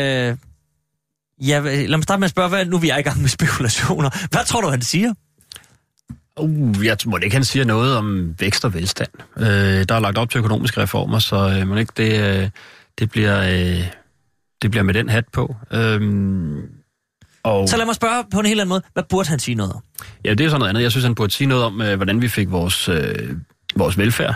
lad mig starte med at spørge, nu vi er i gang med spekulationer. Hvad tror du, han siger? Jeg tror ikke, han siger noget om vækst og velstand. Der er lagt op til økonomiske reformer, så må ikke det bliver med den hat på. Så lad mig spørge på en helt anden måde. Hvad burde han sige noget om? Ja, det er sådan noget andet. Jeg synes, han burde sige noget om, hvordan vi fik vores velfærd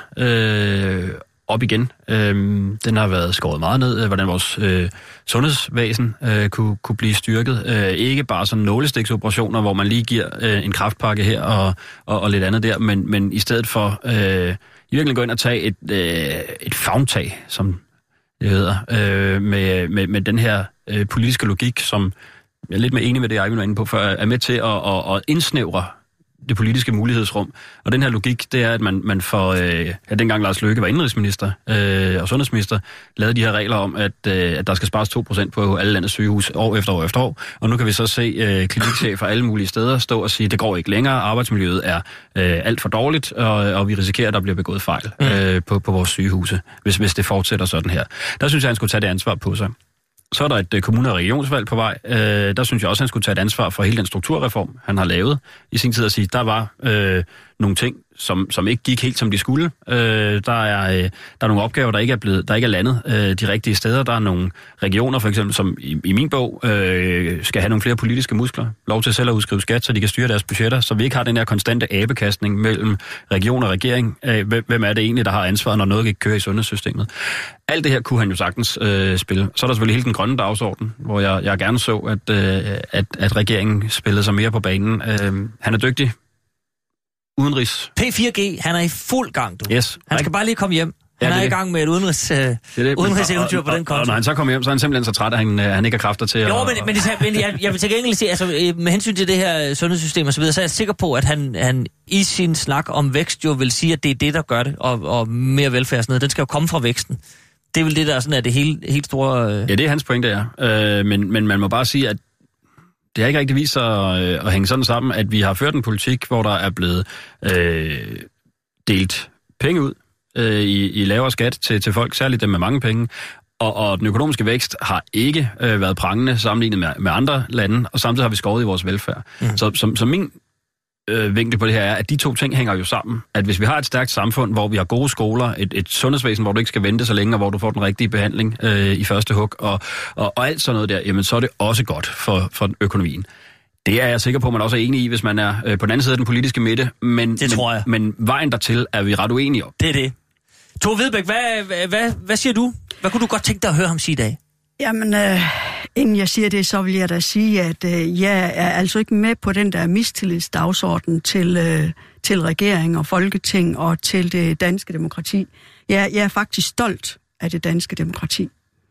op igen. Den har været skåret meget ned, hvordan vores sundhedsvæsen kunne blive styrket. Ikke bare sådan nålestiksoperationer, hvor man lige giver en kræftpakke her og lidt andet der, men i stedet for i virkeligheden gå ind og tage et favntag, som det hedder, med den her politiske logik, som jeg er lidt mere enig med det, jeg var inde på før, er med til at indsnævre det politiske mulighedsrum. Og den her logik, det er, at man får, dengang Lars Løkke var indenrigsminister og sundhedsminister, lavede de her regler om, at der skal spares 2% på alle landets sygehus år efter år efter år. Og nu kan vi så se klinikchefer alle mulige steder stå og sige, at det går ikke længere, arbejdsmiljøet er alt for dårligt, og vi risikerer, at der bliver begået fejl på vores sygehuse, hvis det fortsætter sådan her. Der synes jeg, han skulle tage det ansvar på sig. Så er der et kommune- og regionsvalg på vej. Der synes jeg også, han skulle tage et ansvar for hele den strukturreform, han har lavet i sin tid at sige, der var nogle ting, som ikke gik helt, som de skulle. Der er nogle opgaver, der ikke er landet de rigtige steder. Der er nogle regioner, for eksempel, som i min bog skal have nogle flere politiske muskler. Lov til selv at udskrive skat, så de kan styre deres budgetter, så vi ikke har den her konstante abekastning mellem region og regering. Hvem er det egentlig, der har ansvaret, når noget ikke kører i sundhedssystemet? Alt det her kunne han jo sagtens spille. Så er der selvfølgelig hele den grønne dagsorden, hvor jeg gerne så, at regeringen spillede sig mere på banen. Han er dygtig. Udenrigs. P4G, han er i fuld gang, du. Yes. Han skal bare lige komme hjem. Han er i gang med et udenrigseventyr på den konto. Og når han så kommer hjem, så er han simpelthen så træt, at han ikke har kræfter til men jeg vil til gengæld sige, altså med hensyn til det her sundhedssystem og så videre, så er jeg sikker på, at han i sin snak om vækst jo vil sige, at det er det, der gør det, og mere velfærd og sådan noget. Den skal jo komme fra væksten. Det er vel det, der sådan er det helt store... Ja, det er hans pointe, ja. Men man må bare sige, at det har ikke rigtig vist sig at hænge sådan sammen, at vi har ført en politik, hvor der er blevet delt penge ud i lavere skat til folk, særligt dem med mange penge, og den økonomiske vækst har ikke været prangende sammenlignet med andre lande, og samtidig har vi skåret i vores velfærd. Så min vinkel på det her er, at de to ting hænger jo sammen. At hvis vi har et stærkt samfund, hvor vi har gode skoler, et sundhedsvæsen, hvor du ikke skal vente så længe, og hvor du får den rigtige behandling i første hug, og alt sådan noget der, jamen så er det også godt for økonomien. Det er jeg sikker på, at man også er enig i, hvis man er på den anden side af den politiske midte, men vejen dertil er vi ret uenige om. Det er det. Tove Vedbæk, hvad siger du? Hvad kunne du godt tænke dig at høre ham sige i dag? Jamen, inden jeg siger det, så vil jeg da sige, at jeg er altså ikke med på den der mistillidsdagsorden til regering og folketing og til det danske demokrati. Jeg er faktisk stolt af det danske demokrati.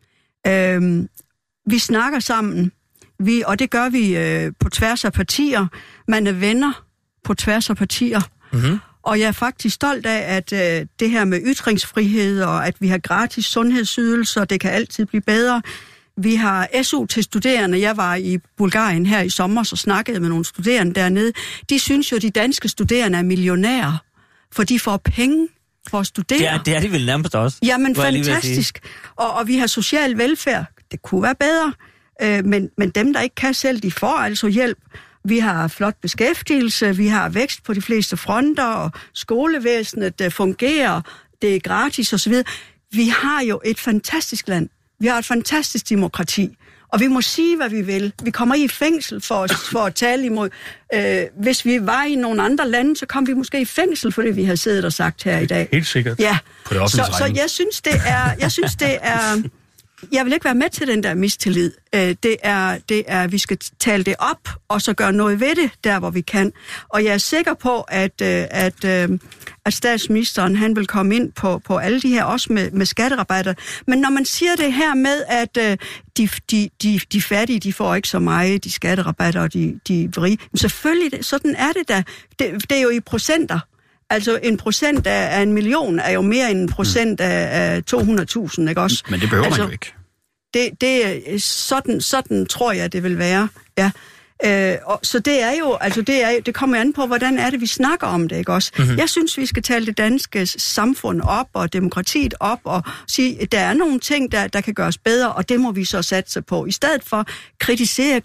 Vi snakker sammen, og det gør vi på tværs af partier. Man er venner på tværs af partier. Mm-hmm. Og jeg er faktisk stolt af, at det her med ytringsfrihed, og at vi har gratis sundhedsydelser, det kan altid blive bedre. Vi har SU til studerende. Jeg var i Bulgarien her i sommer, så snakkede med nogle studerende dernede. De synes jo, at de danske studerende er millionærer, for de får penge for at studere. Det er de vel nærmest også. Jamen, fantastisk. Og vi har social velfærd. Det kunne være bedre. Men dem, der ikke kan selv, de får altså hjælp. Vi har flot beskæftigelse, vi har vækst på de fleste fronter, og skolevæsenet fungerer, det er gratis osv. Vi har jo et fantastisk land. Vi har et fantastisk demokrati, Og vi må sige, hvad vi vil. Vi kommer i fængsel for at tale imod. Hvis vi var i nogle andre lande, så kom vi måske i fængsel, fordi vi har siddet og sagt her i dag. Helt sikkert. Ja. På det offentlige så jeg synes, det er... Jeg vil ikke være med til den der mistillid. Det er, vi skal tale det op, og så gøre noget ved det, der hvor vi kan. Og jeg er sikker på, at statsministeren, han vil komme ind på alle de her, også med skatterabatter. Men når man siger det her med, at de fattige, de får ikke så meget, de skatterabatter, og de rige, men selvfølgelig, sådan er det da. Det er jo i procenter. Altså 1% af 1 million er jo mere end 1% af 200.000, ikke også? Men det behøver man jo ikke. Det sådan tror jeg, det vil være. Ja. Så det er jo, altså det kommer an på, hvordan er det, vi snakker om det, ikke også? Mm-hmm. Jeg synes, vi skal tale det danske samfund op, og demokratiet op, og sige, at der er nogle ting, der kan gøres bedre, og det må vi så satse på. I stedet for kritisere.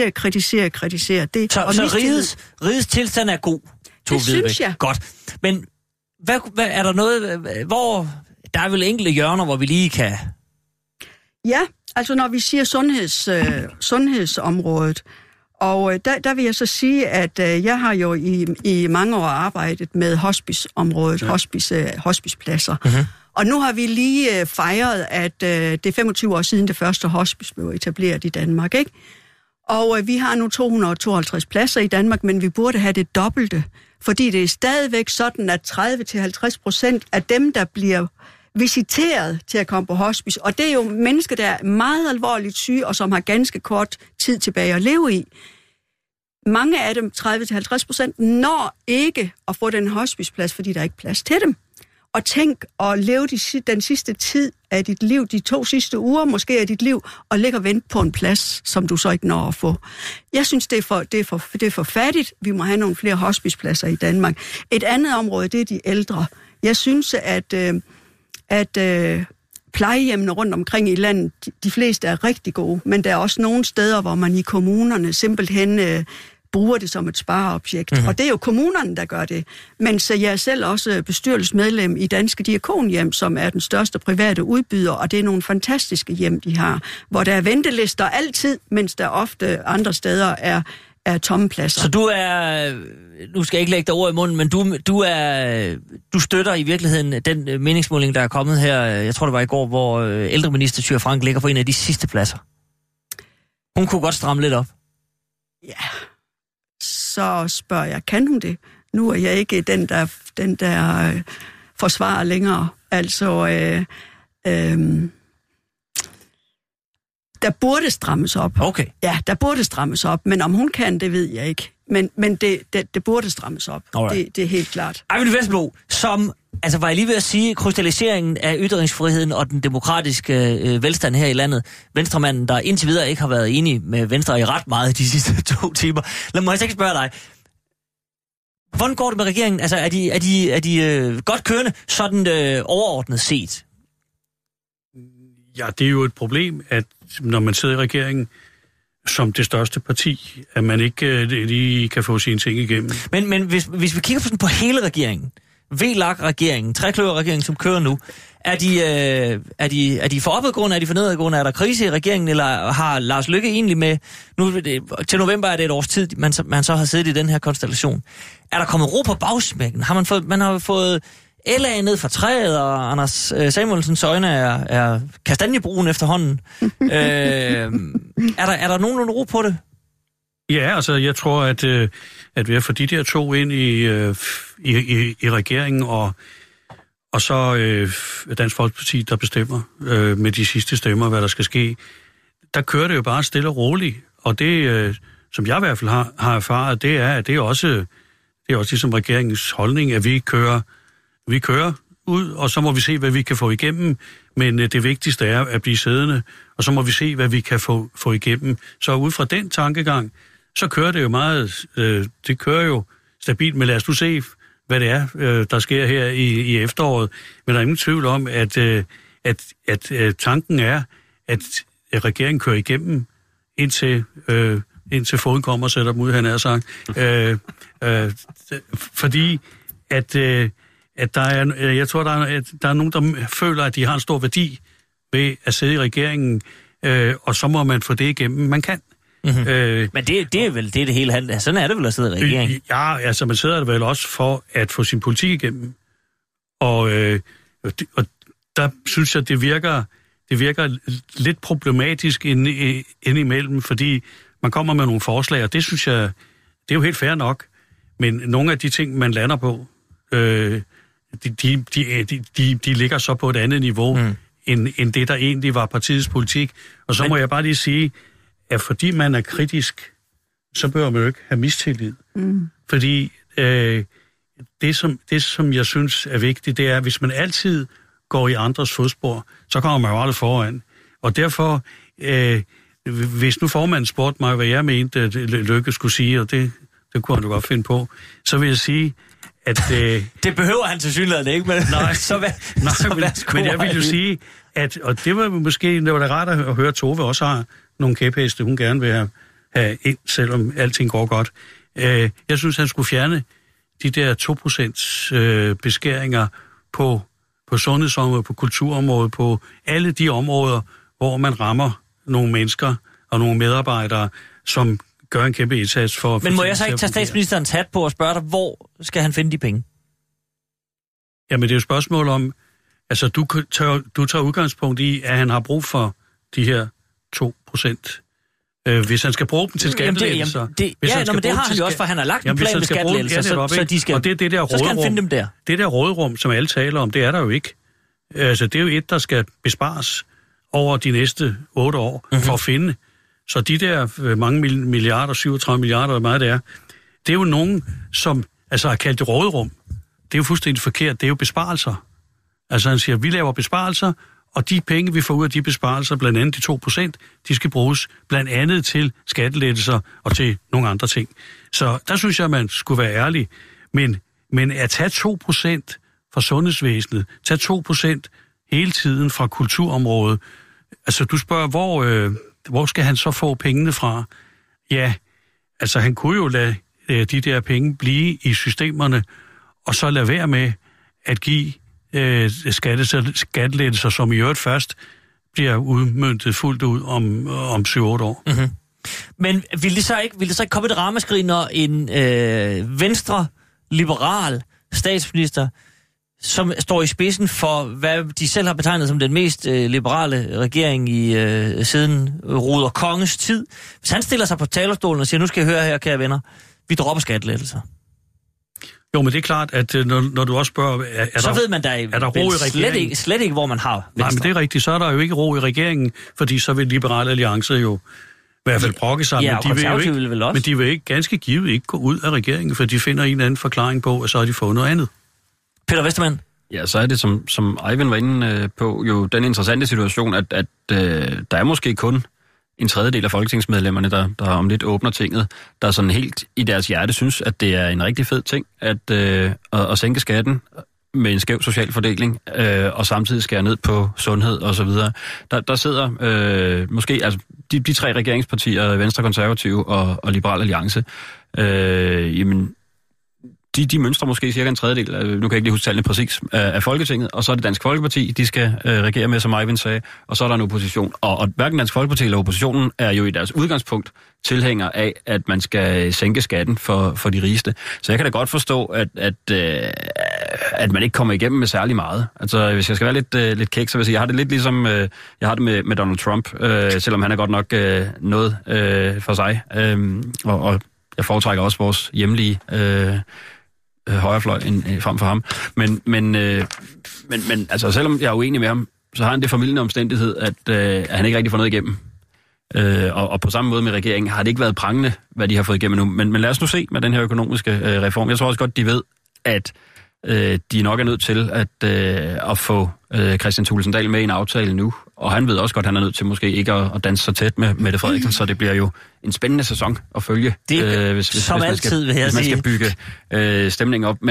Så rigets tilstand er god? Det synes jeg. Godt. Men hvad er der noget, hvor der er vel enkelte hjørner, hvor vi lige kan... Ja, altså når vi siger sundhedsområdet, og der vil jeg så sige, at jeg har jo i mange år arbejdet med hospiceområdet, hospicepladser. Mm-hmm. Og nu har vi lige fejret, at det er 25 år siden det første hospice blev etableret i Danmark, ikke? Og vi har nu 252 pladser i Danmark, men vi burde have det dobbelte, fordi det er stadigvæk sådan, at 30-50% af dem, der bliver visiteret til at komme på hospice, og det er jo mennesker, der er meget alvorligt syge, og som har ganske kort tid tilbage at leve i. Mange af dem, 30-50%, når ikke at få den hospiceplads, fordi der er ikke plads til dem. Og tænk at leve den sidste tid af dit liv, de 2 sidste uger måske af dit liv, og ligge og vente på en plads, som du så ikke når at få. Jeg synes, det er for fattigt. Vi må have nogle flere hospicepladser i Danmark. Et andet område, det er de ældre. Jeg synes, at plejehjemmene rundt omkring i landet, de fleste er rigtig gode, men der er også nogle steder, hvor man i kommunerne simpelthen bruger det som et spareobjekt. Mm-hmm. Og det er jo kommunerne, der gør det. Men så jeg er selv også bestyrelsesmedlem i Danske Diakonhjem, som er den største private udbyder, og det er nogle fantastiske hjem, de har, hvor der er ventelister altid, mens der ofte andre steder er tomme pladser. Så du er, nu skal jeg ikke lægge dig ord i munden, men du støtter i virkeligheden den meningsmåling, der er kommet her, jeg tror det var i går, hvor ældreminister Thyra Frank ligger på en af de sidste pladser. Hun kunne godt stramme lidt op. Ja, så spørger jeg, kan hun det? Nu er jeg ikke den der forsvarer længere. Altså, der burde strammes op. Okay. Ja, der burde strammes op, men om hun kan, det ved jeg ikke. Men det burde strammes op. Det er helt klart. Eyvind Vesselbo, som var jeg lige ved at sige, krystalliseringen af ytringsfriheden og den demokratiske velstand her i landet. Venstremanden, der indtil videre ikke har været enig med Venstre i ret meget de sidste 2 timer. Lad mig ikke spørge dig. Hvordan går det med regeringen? Altså, er de godt kørende, sådan overordnet set? Ja, det er jo et problem, at når man sidder i regeringen som det største parti, at man ikke lige kan få sine ting igennem. Men hvis vi kigger på hele regeringen, VLAK-regeringen, trekløver-regeringen, som kører nu, er de for opadgående, er de for nedadgående, er der krise i regeringen, eller har Lars Løkke egentlig med, nu til november er det et års tid, man så har siddet i den her konstellation. Er der kommet ro på bagsmækken? Man har fået LA ned fra træet, og Anders Samuelsens øjne er kastanjebrun efterhånden. Er der nogenlunde ro på det? Ja, altså jeg tror, at ved at få de der 2 ind i regeringen, og så Dansk Folkeparti, der bestemmer med de sidste stemmer, hvad der skal ske, der kører det jo bare stille og roligt. Og det, som jeg i hvert fald har erfaret, det er, at det er også ligesom regeringens holdning, at vi kører ud, og så må vi se, hvad vi kan få igennem. Men det vigtigste er at blive siddende, og så må vi se, hvad vi kan få igennem. Så ud fra den tankegang, så kører det jo meget, det kører jo stabilt, men lad os nu se, hvad det er, der sker her i efteråret. Men der er ingen tvivl om, at tanken er, at regeringen kører igennem, indtil foden kommer og sætter dem ud, han har sagt. Fordi at der er, jeg tror, der er nogen, der føler, at de har en stor værdi ved at sidde i regeringen, og så må man få det igennem, man kan. Mm-hmm. Men det er vel det hele handler. Sådan er det vel at sidde i regeringen? Ja, altså man sidder der vel også for at få sin politik igennem. Og der synes jeg, det virker lidt problematisk indimellem, fordi man kommer med nogle forslag, og det synes jeg, det er jo helt fair nok. Men nogle af de ting, man lander på, de ligger så på et andet niveau, end det, der egentlig var partiets politik. Og så må jeg bare lige sige, at fordi man er kritisk, så bør man jo ikke have mistillid. Fordi det, som jeg synes er vigtigt, det er, at hvis man altid går i andres fodspor, så kommer man jo aldrig foran. Og derfor, hvis nu formanden spurgte mig, hvad jeg mente, Løkke skulle sige, og det kunne han jo godt finde på, så vil jeg sige, at... det behøver han til synligheden ikke, men... Nej, men jeg vil jo sige, at... Og det var måske... Det var da rart at høre, at Tove også har nogle kæpheste, hun gerne vil have ind, selvom alting går godt. Jeg synes, han skulle fjerne de der 2% beskæringer på sundhedsområdet, på kulturområdet, på alle de områder, hvor man rammer nogle mennesker og nogle medarbejdere, som gør en kæmpe indsats for... Men må jeg så ikke tage statsministerens hat på og spørge dig, hvor skal han finde de penge? Jamen, det er jo et spørgsmål om... Altså, du tager udgangspunkt i, at han har brug for de her 2%. Hvis han skal bruge dem til skattelettelser... men det har han jo også, for han har lagt en plan med skattelettelser, så de skal... Og det der så skal han finde dem der. Det der råderum, som alle taler om, det er der jo ikke. Altså, det er jo et, der skal bespares over de næste 8 år for at finde. Så de der mange milliarder, 37 milliarder, hvor meget det er jo nogen, som altså har kaldt det råderum. Det er jo fuldstændig forkert. Det er jo besparelser. Altså han siger, vi laver besparelser, og de penge, vi får ud af de besparelser, blandt andet de 2%, de skal bruges blandt andet til skattelettelser og til nogle andre ting. Så der synes jeg, man skulle være ærlig. Men at tage 2% fra sundhedsvæsenet, tage 2% hele tiden fra kulturområdet, altså du spørger, hvor skal han så få pengene fra? Ja, altså han kunne jo lade de der penge blive i systemerne, og så lade være med at give skattelettelser, som i øvrigt først bliver udmøntet fuldt ud om 7-8 år. Mm-hmm. Men vil det så ikke komme et ramaskrig, når en venstre-liberal statsminister, som står i spidsen for, hvad de selv har betegnet som den mest liberale regering i siden Ruder Konges tid. Hvis han stiller sig på talerstolen og siger, nu skal jeg høre her, kære venner, vi dropper skattelettelser. Jo, men det er klart, at når du også spørger, så ved man, er der ro i regeringen? Slet ikke, hvor man har venstre. Nej, men det er rigtigt, så er der jo ikke ro i regeringen, fordi så vil Liberale Alliance jo i hvert fald brokke sammen. Ja, og Konservative vil også. Men de vil ikke, ganske givet ikke gå ud af regeringen, for de finder en eller anden forklaring på, at så har de fået noget andet. Peter Westermann? Ja, så er det, som Eivind var inde på, jo den interessante situation, at der er måske kun en tredjedel af folketingsmedlemmerne, der om lidt åbner tinget, der sådan helt i deres hjerte synes, at det er en rigtig fed ting at sænke skatten med en skæv social fordeling, og samtidig skære ned på sundhed og så videre. Der sidder måske altså de 3 regeringspartier, Venstre, Konservative og Liberal Alliance, jamen de mønstrer måske cirka en tredjedel, nu kan jeg ikke lige huske tallene præcis, af Folketinget, og så er det Dansk Folkeparti, de skal regere med, som Eivind sagde, og så er der en opposition. Og hverken Dansk Folkeparti eller oppositionen er jo i deres udgangspunkt tilhænger af, at man skal sænke skatten for de rigeste. Så jeg kan da godt forstå, at man ikke kommer igennem med særlig meget. Altså, hvis jeg skal være lidt kæk, så vil jeg sige, jeg har det lidt ligesom, jeg har det med Donald Trump, selvom han er godt nok noget for sig. Og jeg foretrækker også vores hjemlige højrefløj frem for ham. Men altså, selvom jeg er uenig med ham, så har han det formildende omstændighed, at han ikke rigtig får noget igennem. Og på samme måde med regeringen har det ikke været prangende, hvad de har fået igennem nu. Men lad os nu se med den her økonomiske reform. Jeg tror også godt, de ved, at de nok er nødt til at få Kristian Thulesen Dahl med i en aftale nu. Og han ved også godt, at han er nødt til måske ikke at danse så tæt med Mette Frederiksen, så det bliver jo en spændende sæson at følge, hvis man skal bygge stemningen op.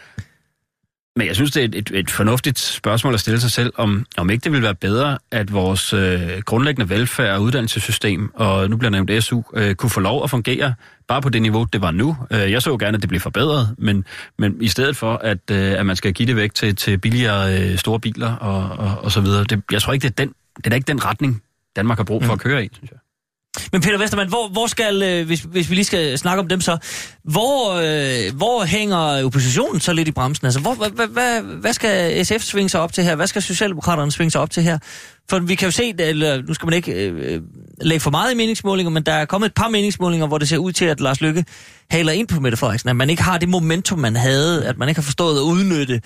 Men jeg synes, det er et fornuftigt spørgsmål at stille sig selv, om ikke det vil være bedre, at vores grundlæggende velfærd og uddannelsessystem, og nu bliver nævnt SU, kunne få lov at fungere bare på det niveau, det var nu. Jeg så jo gerne, at det blev forbedret, men i stedet for, at man skal give det væk til billigere store biler og så videre. Jeg tror ikke, det er ikke den retning, Danmark har brug for at køre i, synes jeg. Men Peter Westermann, hvor skal, hvis vi lige skal snakke om dem så, hvor hænger oppositionen så lidt i bremsen? Altså, hvad skal SF svinge sig op til her? Hvad skal Socialdemokraterne svinge sig op til her? For vi kan jo se, eller nu skal man ikke lægge for meget i meningsmålinger, men der er kommet et par meningsmålinger, hvor det ser ud til, at Lars Løkke haler ind på Mette Frederiksen, at man ikke har det momentum, man havde, at man ikke har forstået at udnytte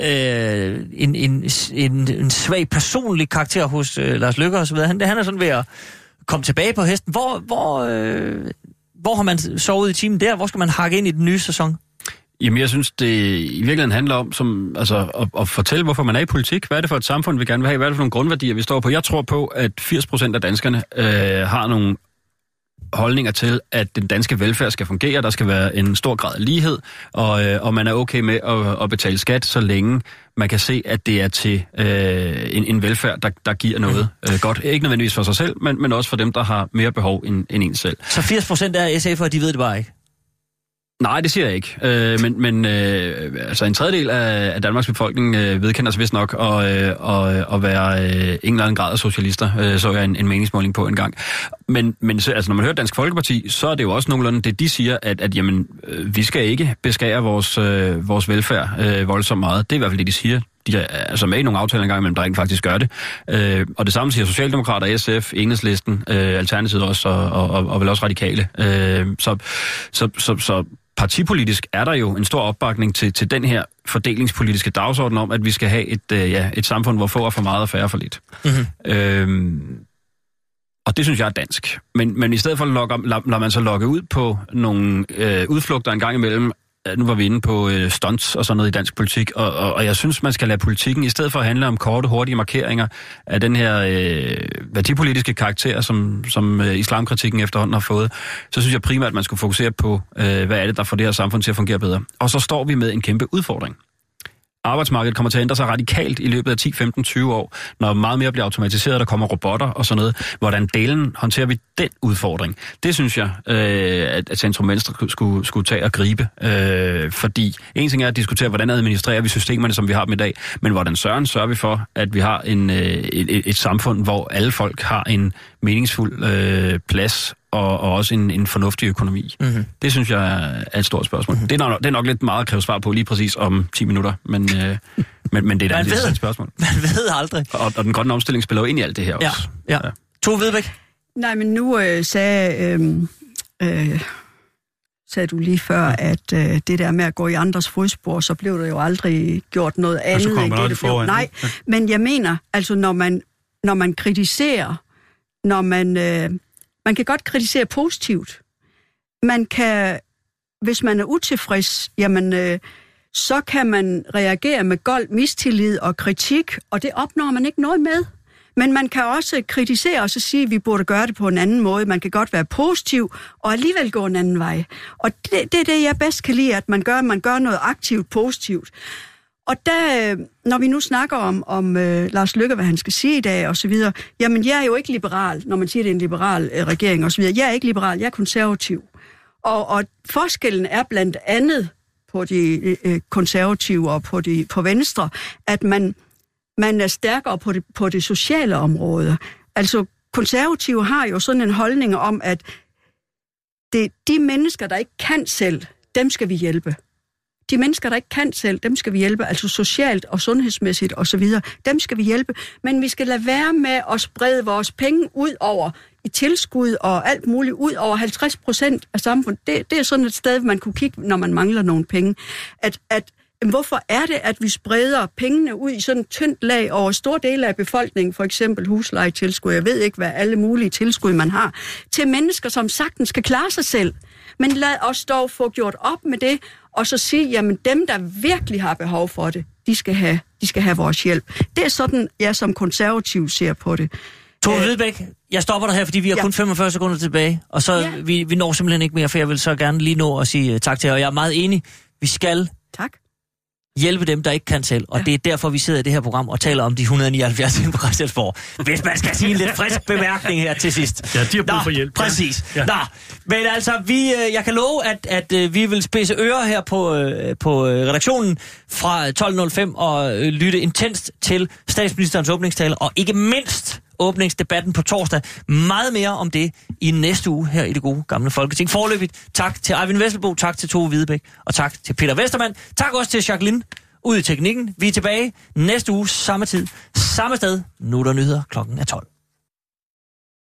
en svag personlig karakter hos Lars Løkke osv. Han er sådan ved at komme tilbage på hesten. Hvor har man sovet i timen der? Hvor skal man hakke ind i den nye sæson? Jamen, jeg synes, det i virkeligheden handler om at fortælle, hvorfor man er i politik. Hvad er det for et samfund, vi gerne vil have? Hvad er det for nogle grundværdier, vi står på? Jeg tror på, at 80% af danskerne har nogle holdninger til, at den danske velfærd skal fungere. Der skal være en stor grad af lighed, og man er okay med at betale skat, så længe man kan se, at det er til en velfærd, der giver noget godt. Ikke nødvendigvis for sig selv, men også for dem, der har mere behov end en selv. Så 80% af SF'ere, de ved det bare ikke? Nej, det siger jeg ikke. Men en tredjedel af Danmarks befolkning vedkender sig vist nok at være en eller anden grad af socialister, så jeg en meningsmåling på en gang. Men når man hører Dansk Folkeparti, så er det jo også nogenlunde det, de siger, at jamen, vi skal ikke beskære vores velfærd voldsomt meget. Det er i hvert fald det, de siger. De er altså med i nogle aftaler engang, men der ikke faktisk gør det. Og det samme siger Socialdemokrater, SF, Enhedslisten, Alternativet også, og vel også Radikale. Så partipolitisk er der jo en stor opbakning til den her fordelingspolitiske dagsorden om, at vi skal have et samfund, hvor få er for meget og færre for lidt. Mm-hmm. Og det synes jeg er dansk. Men i stedet for lader man så lokke ud på nogle udflugter en gang imellem. Nu var vi inde på stunts og sådan noget i dansk politik, og jeg synes, man skal lade politikken, i stedet for at handle om korte, hurtige markeringer af den her værdipolitiske karakter, som islamkritikken efterhånden har fået, så synes jeg primært, at man skulle fokusere på, hvad er det, der får det her samfund til at fungere bedre. Og så står vi med en kæmpe udfordring. Arbejdsmarkedet kommer til at ændre sig radikalt i løbet af 10, 15, 20 år, når meget mere bliver automatiseret, der kommer robotter og sådan noget. Hvordan delen håndterer vi den udfordring? Det synes jeg, at Centrum Venstre skulle tage og gribe. Fordi en ting er at diskutere, hvordan administrerer vi systemerne, som vi har dem i dag, men hvordan sørger vi for, at vi har et samfund, hvor alle folk har en meningsfuld plads og også en fornuftig økonomi. Mm-hmm. Det synes jeg er et stort spørgsmål. Mm-hmm. Det er nok lidt meget at kræve svar på lige præcis om 10 minutter, men det er da et spørgsmål. Man ved aldrig. Og den grønne omstilling spiller jo ind i alt det her også. Ja. Tove Vedbæk? Nej, men nu sagde du lige før, at det der med at gå i andres fodspor, så blev der jo aldrig gjort noget andet end det blev. Nej, men jeg mener, altså når man kritiserer, når man kan godt kritisere positivt. Man kan, hvis man er utilfreds, jamen, så kan man reagere med gold mistillid og kritik, og det opnår man ikke noget med. Men man kan også kritisere og så sige, at vi burde gøre det på en anden måde. Man kan godt være positiv og alligevel gå en anden vej. Og det er det, jeg bedst kan lide, at man gør noget aktivt positivt. Og der, når vi nu snakker om Lars Løkke, hvad han skal sige i dag og så videre, jamen jeg er jo ikke liberal, når man siger, det er en liberal regering og så videre. Jeg er ikke liberal, jeg er konservativ. Og forskellen er blandt andet på de konservative og på Venstre, at man er stærkere på det sociale område. Altså konservative har jo sådan en holdning om, at de mennesker, der ikke kan selv, dem skal vi hjælpe. De mennesker, der ikke kan selv, dem skal vi hjælpe, altså socialt og sundhedsmæssigt og så videre. Dem skal vi hjælpe, men vi skal lade være med at sprede vores penge ud over i tilskud og alt muligt ud over 50% af samfundet. Det er sådan et sted, man kunne kigge, når man mangler nogle penge. Hvorfor er det, at vi spreder pengene ud i sådan et tyndt lag over store dele af befolkningen, for eksempel huslejetilskud, jeg ved ikke, hvad alle mulige tilskud man har, til mennesker, som sagtens skal klare sig selv. Men lad os dog få gjort op med det, og så sige, jamen dem, der virkelig har behov for det, de skal have vores hjælp. Det er sådan, jeg som konservativ ser på det. Tove Vedbæk, jeg stopper dig her, fordi vi har kun 45 sekunder tilbage, og så vi når simpelthen ikke mere, for jeg vil så gerne lige nå at sige tak til jer, og jeg er meget enig. Vi skal hjælpe dem, der ikke kan selv, og det er derfor, vi sidder i det her program og taler om de 179 på Christiansborg. Hvis man skal sige en lidt frisk bemærkning her til sidst. Ja, de har brug for hjælp. Præcis. Ja. Men altså, jeg kan love, at vi vil spidse ører her på redaktionen fra 12.05 og lytte intenst til statsministerens åbningstale, og ikke mindst åbningsdebatten på torsdag. Meget mere om det i næste uge her i det gode gamle Folketing. Foreløbigt tak til Eivind Vesselbo, tak til Tove Hvidebæk og tak til Peter Vestermann. Tak også til Jacqueline ude i teknikken. Vi er tilbage næste uge, samme tid, samme sted. Nu er der nyheder klokken 12.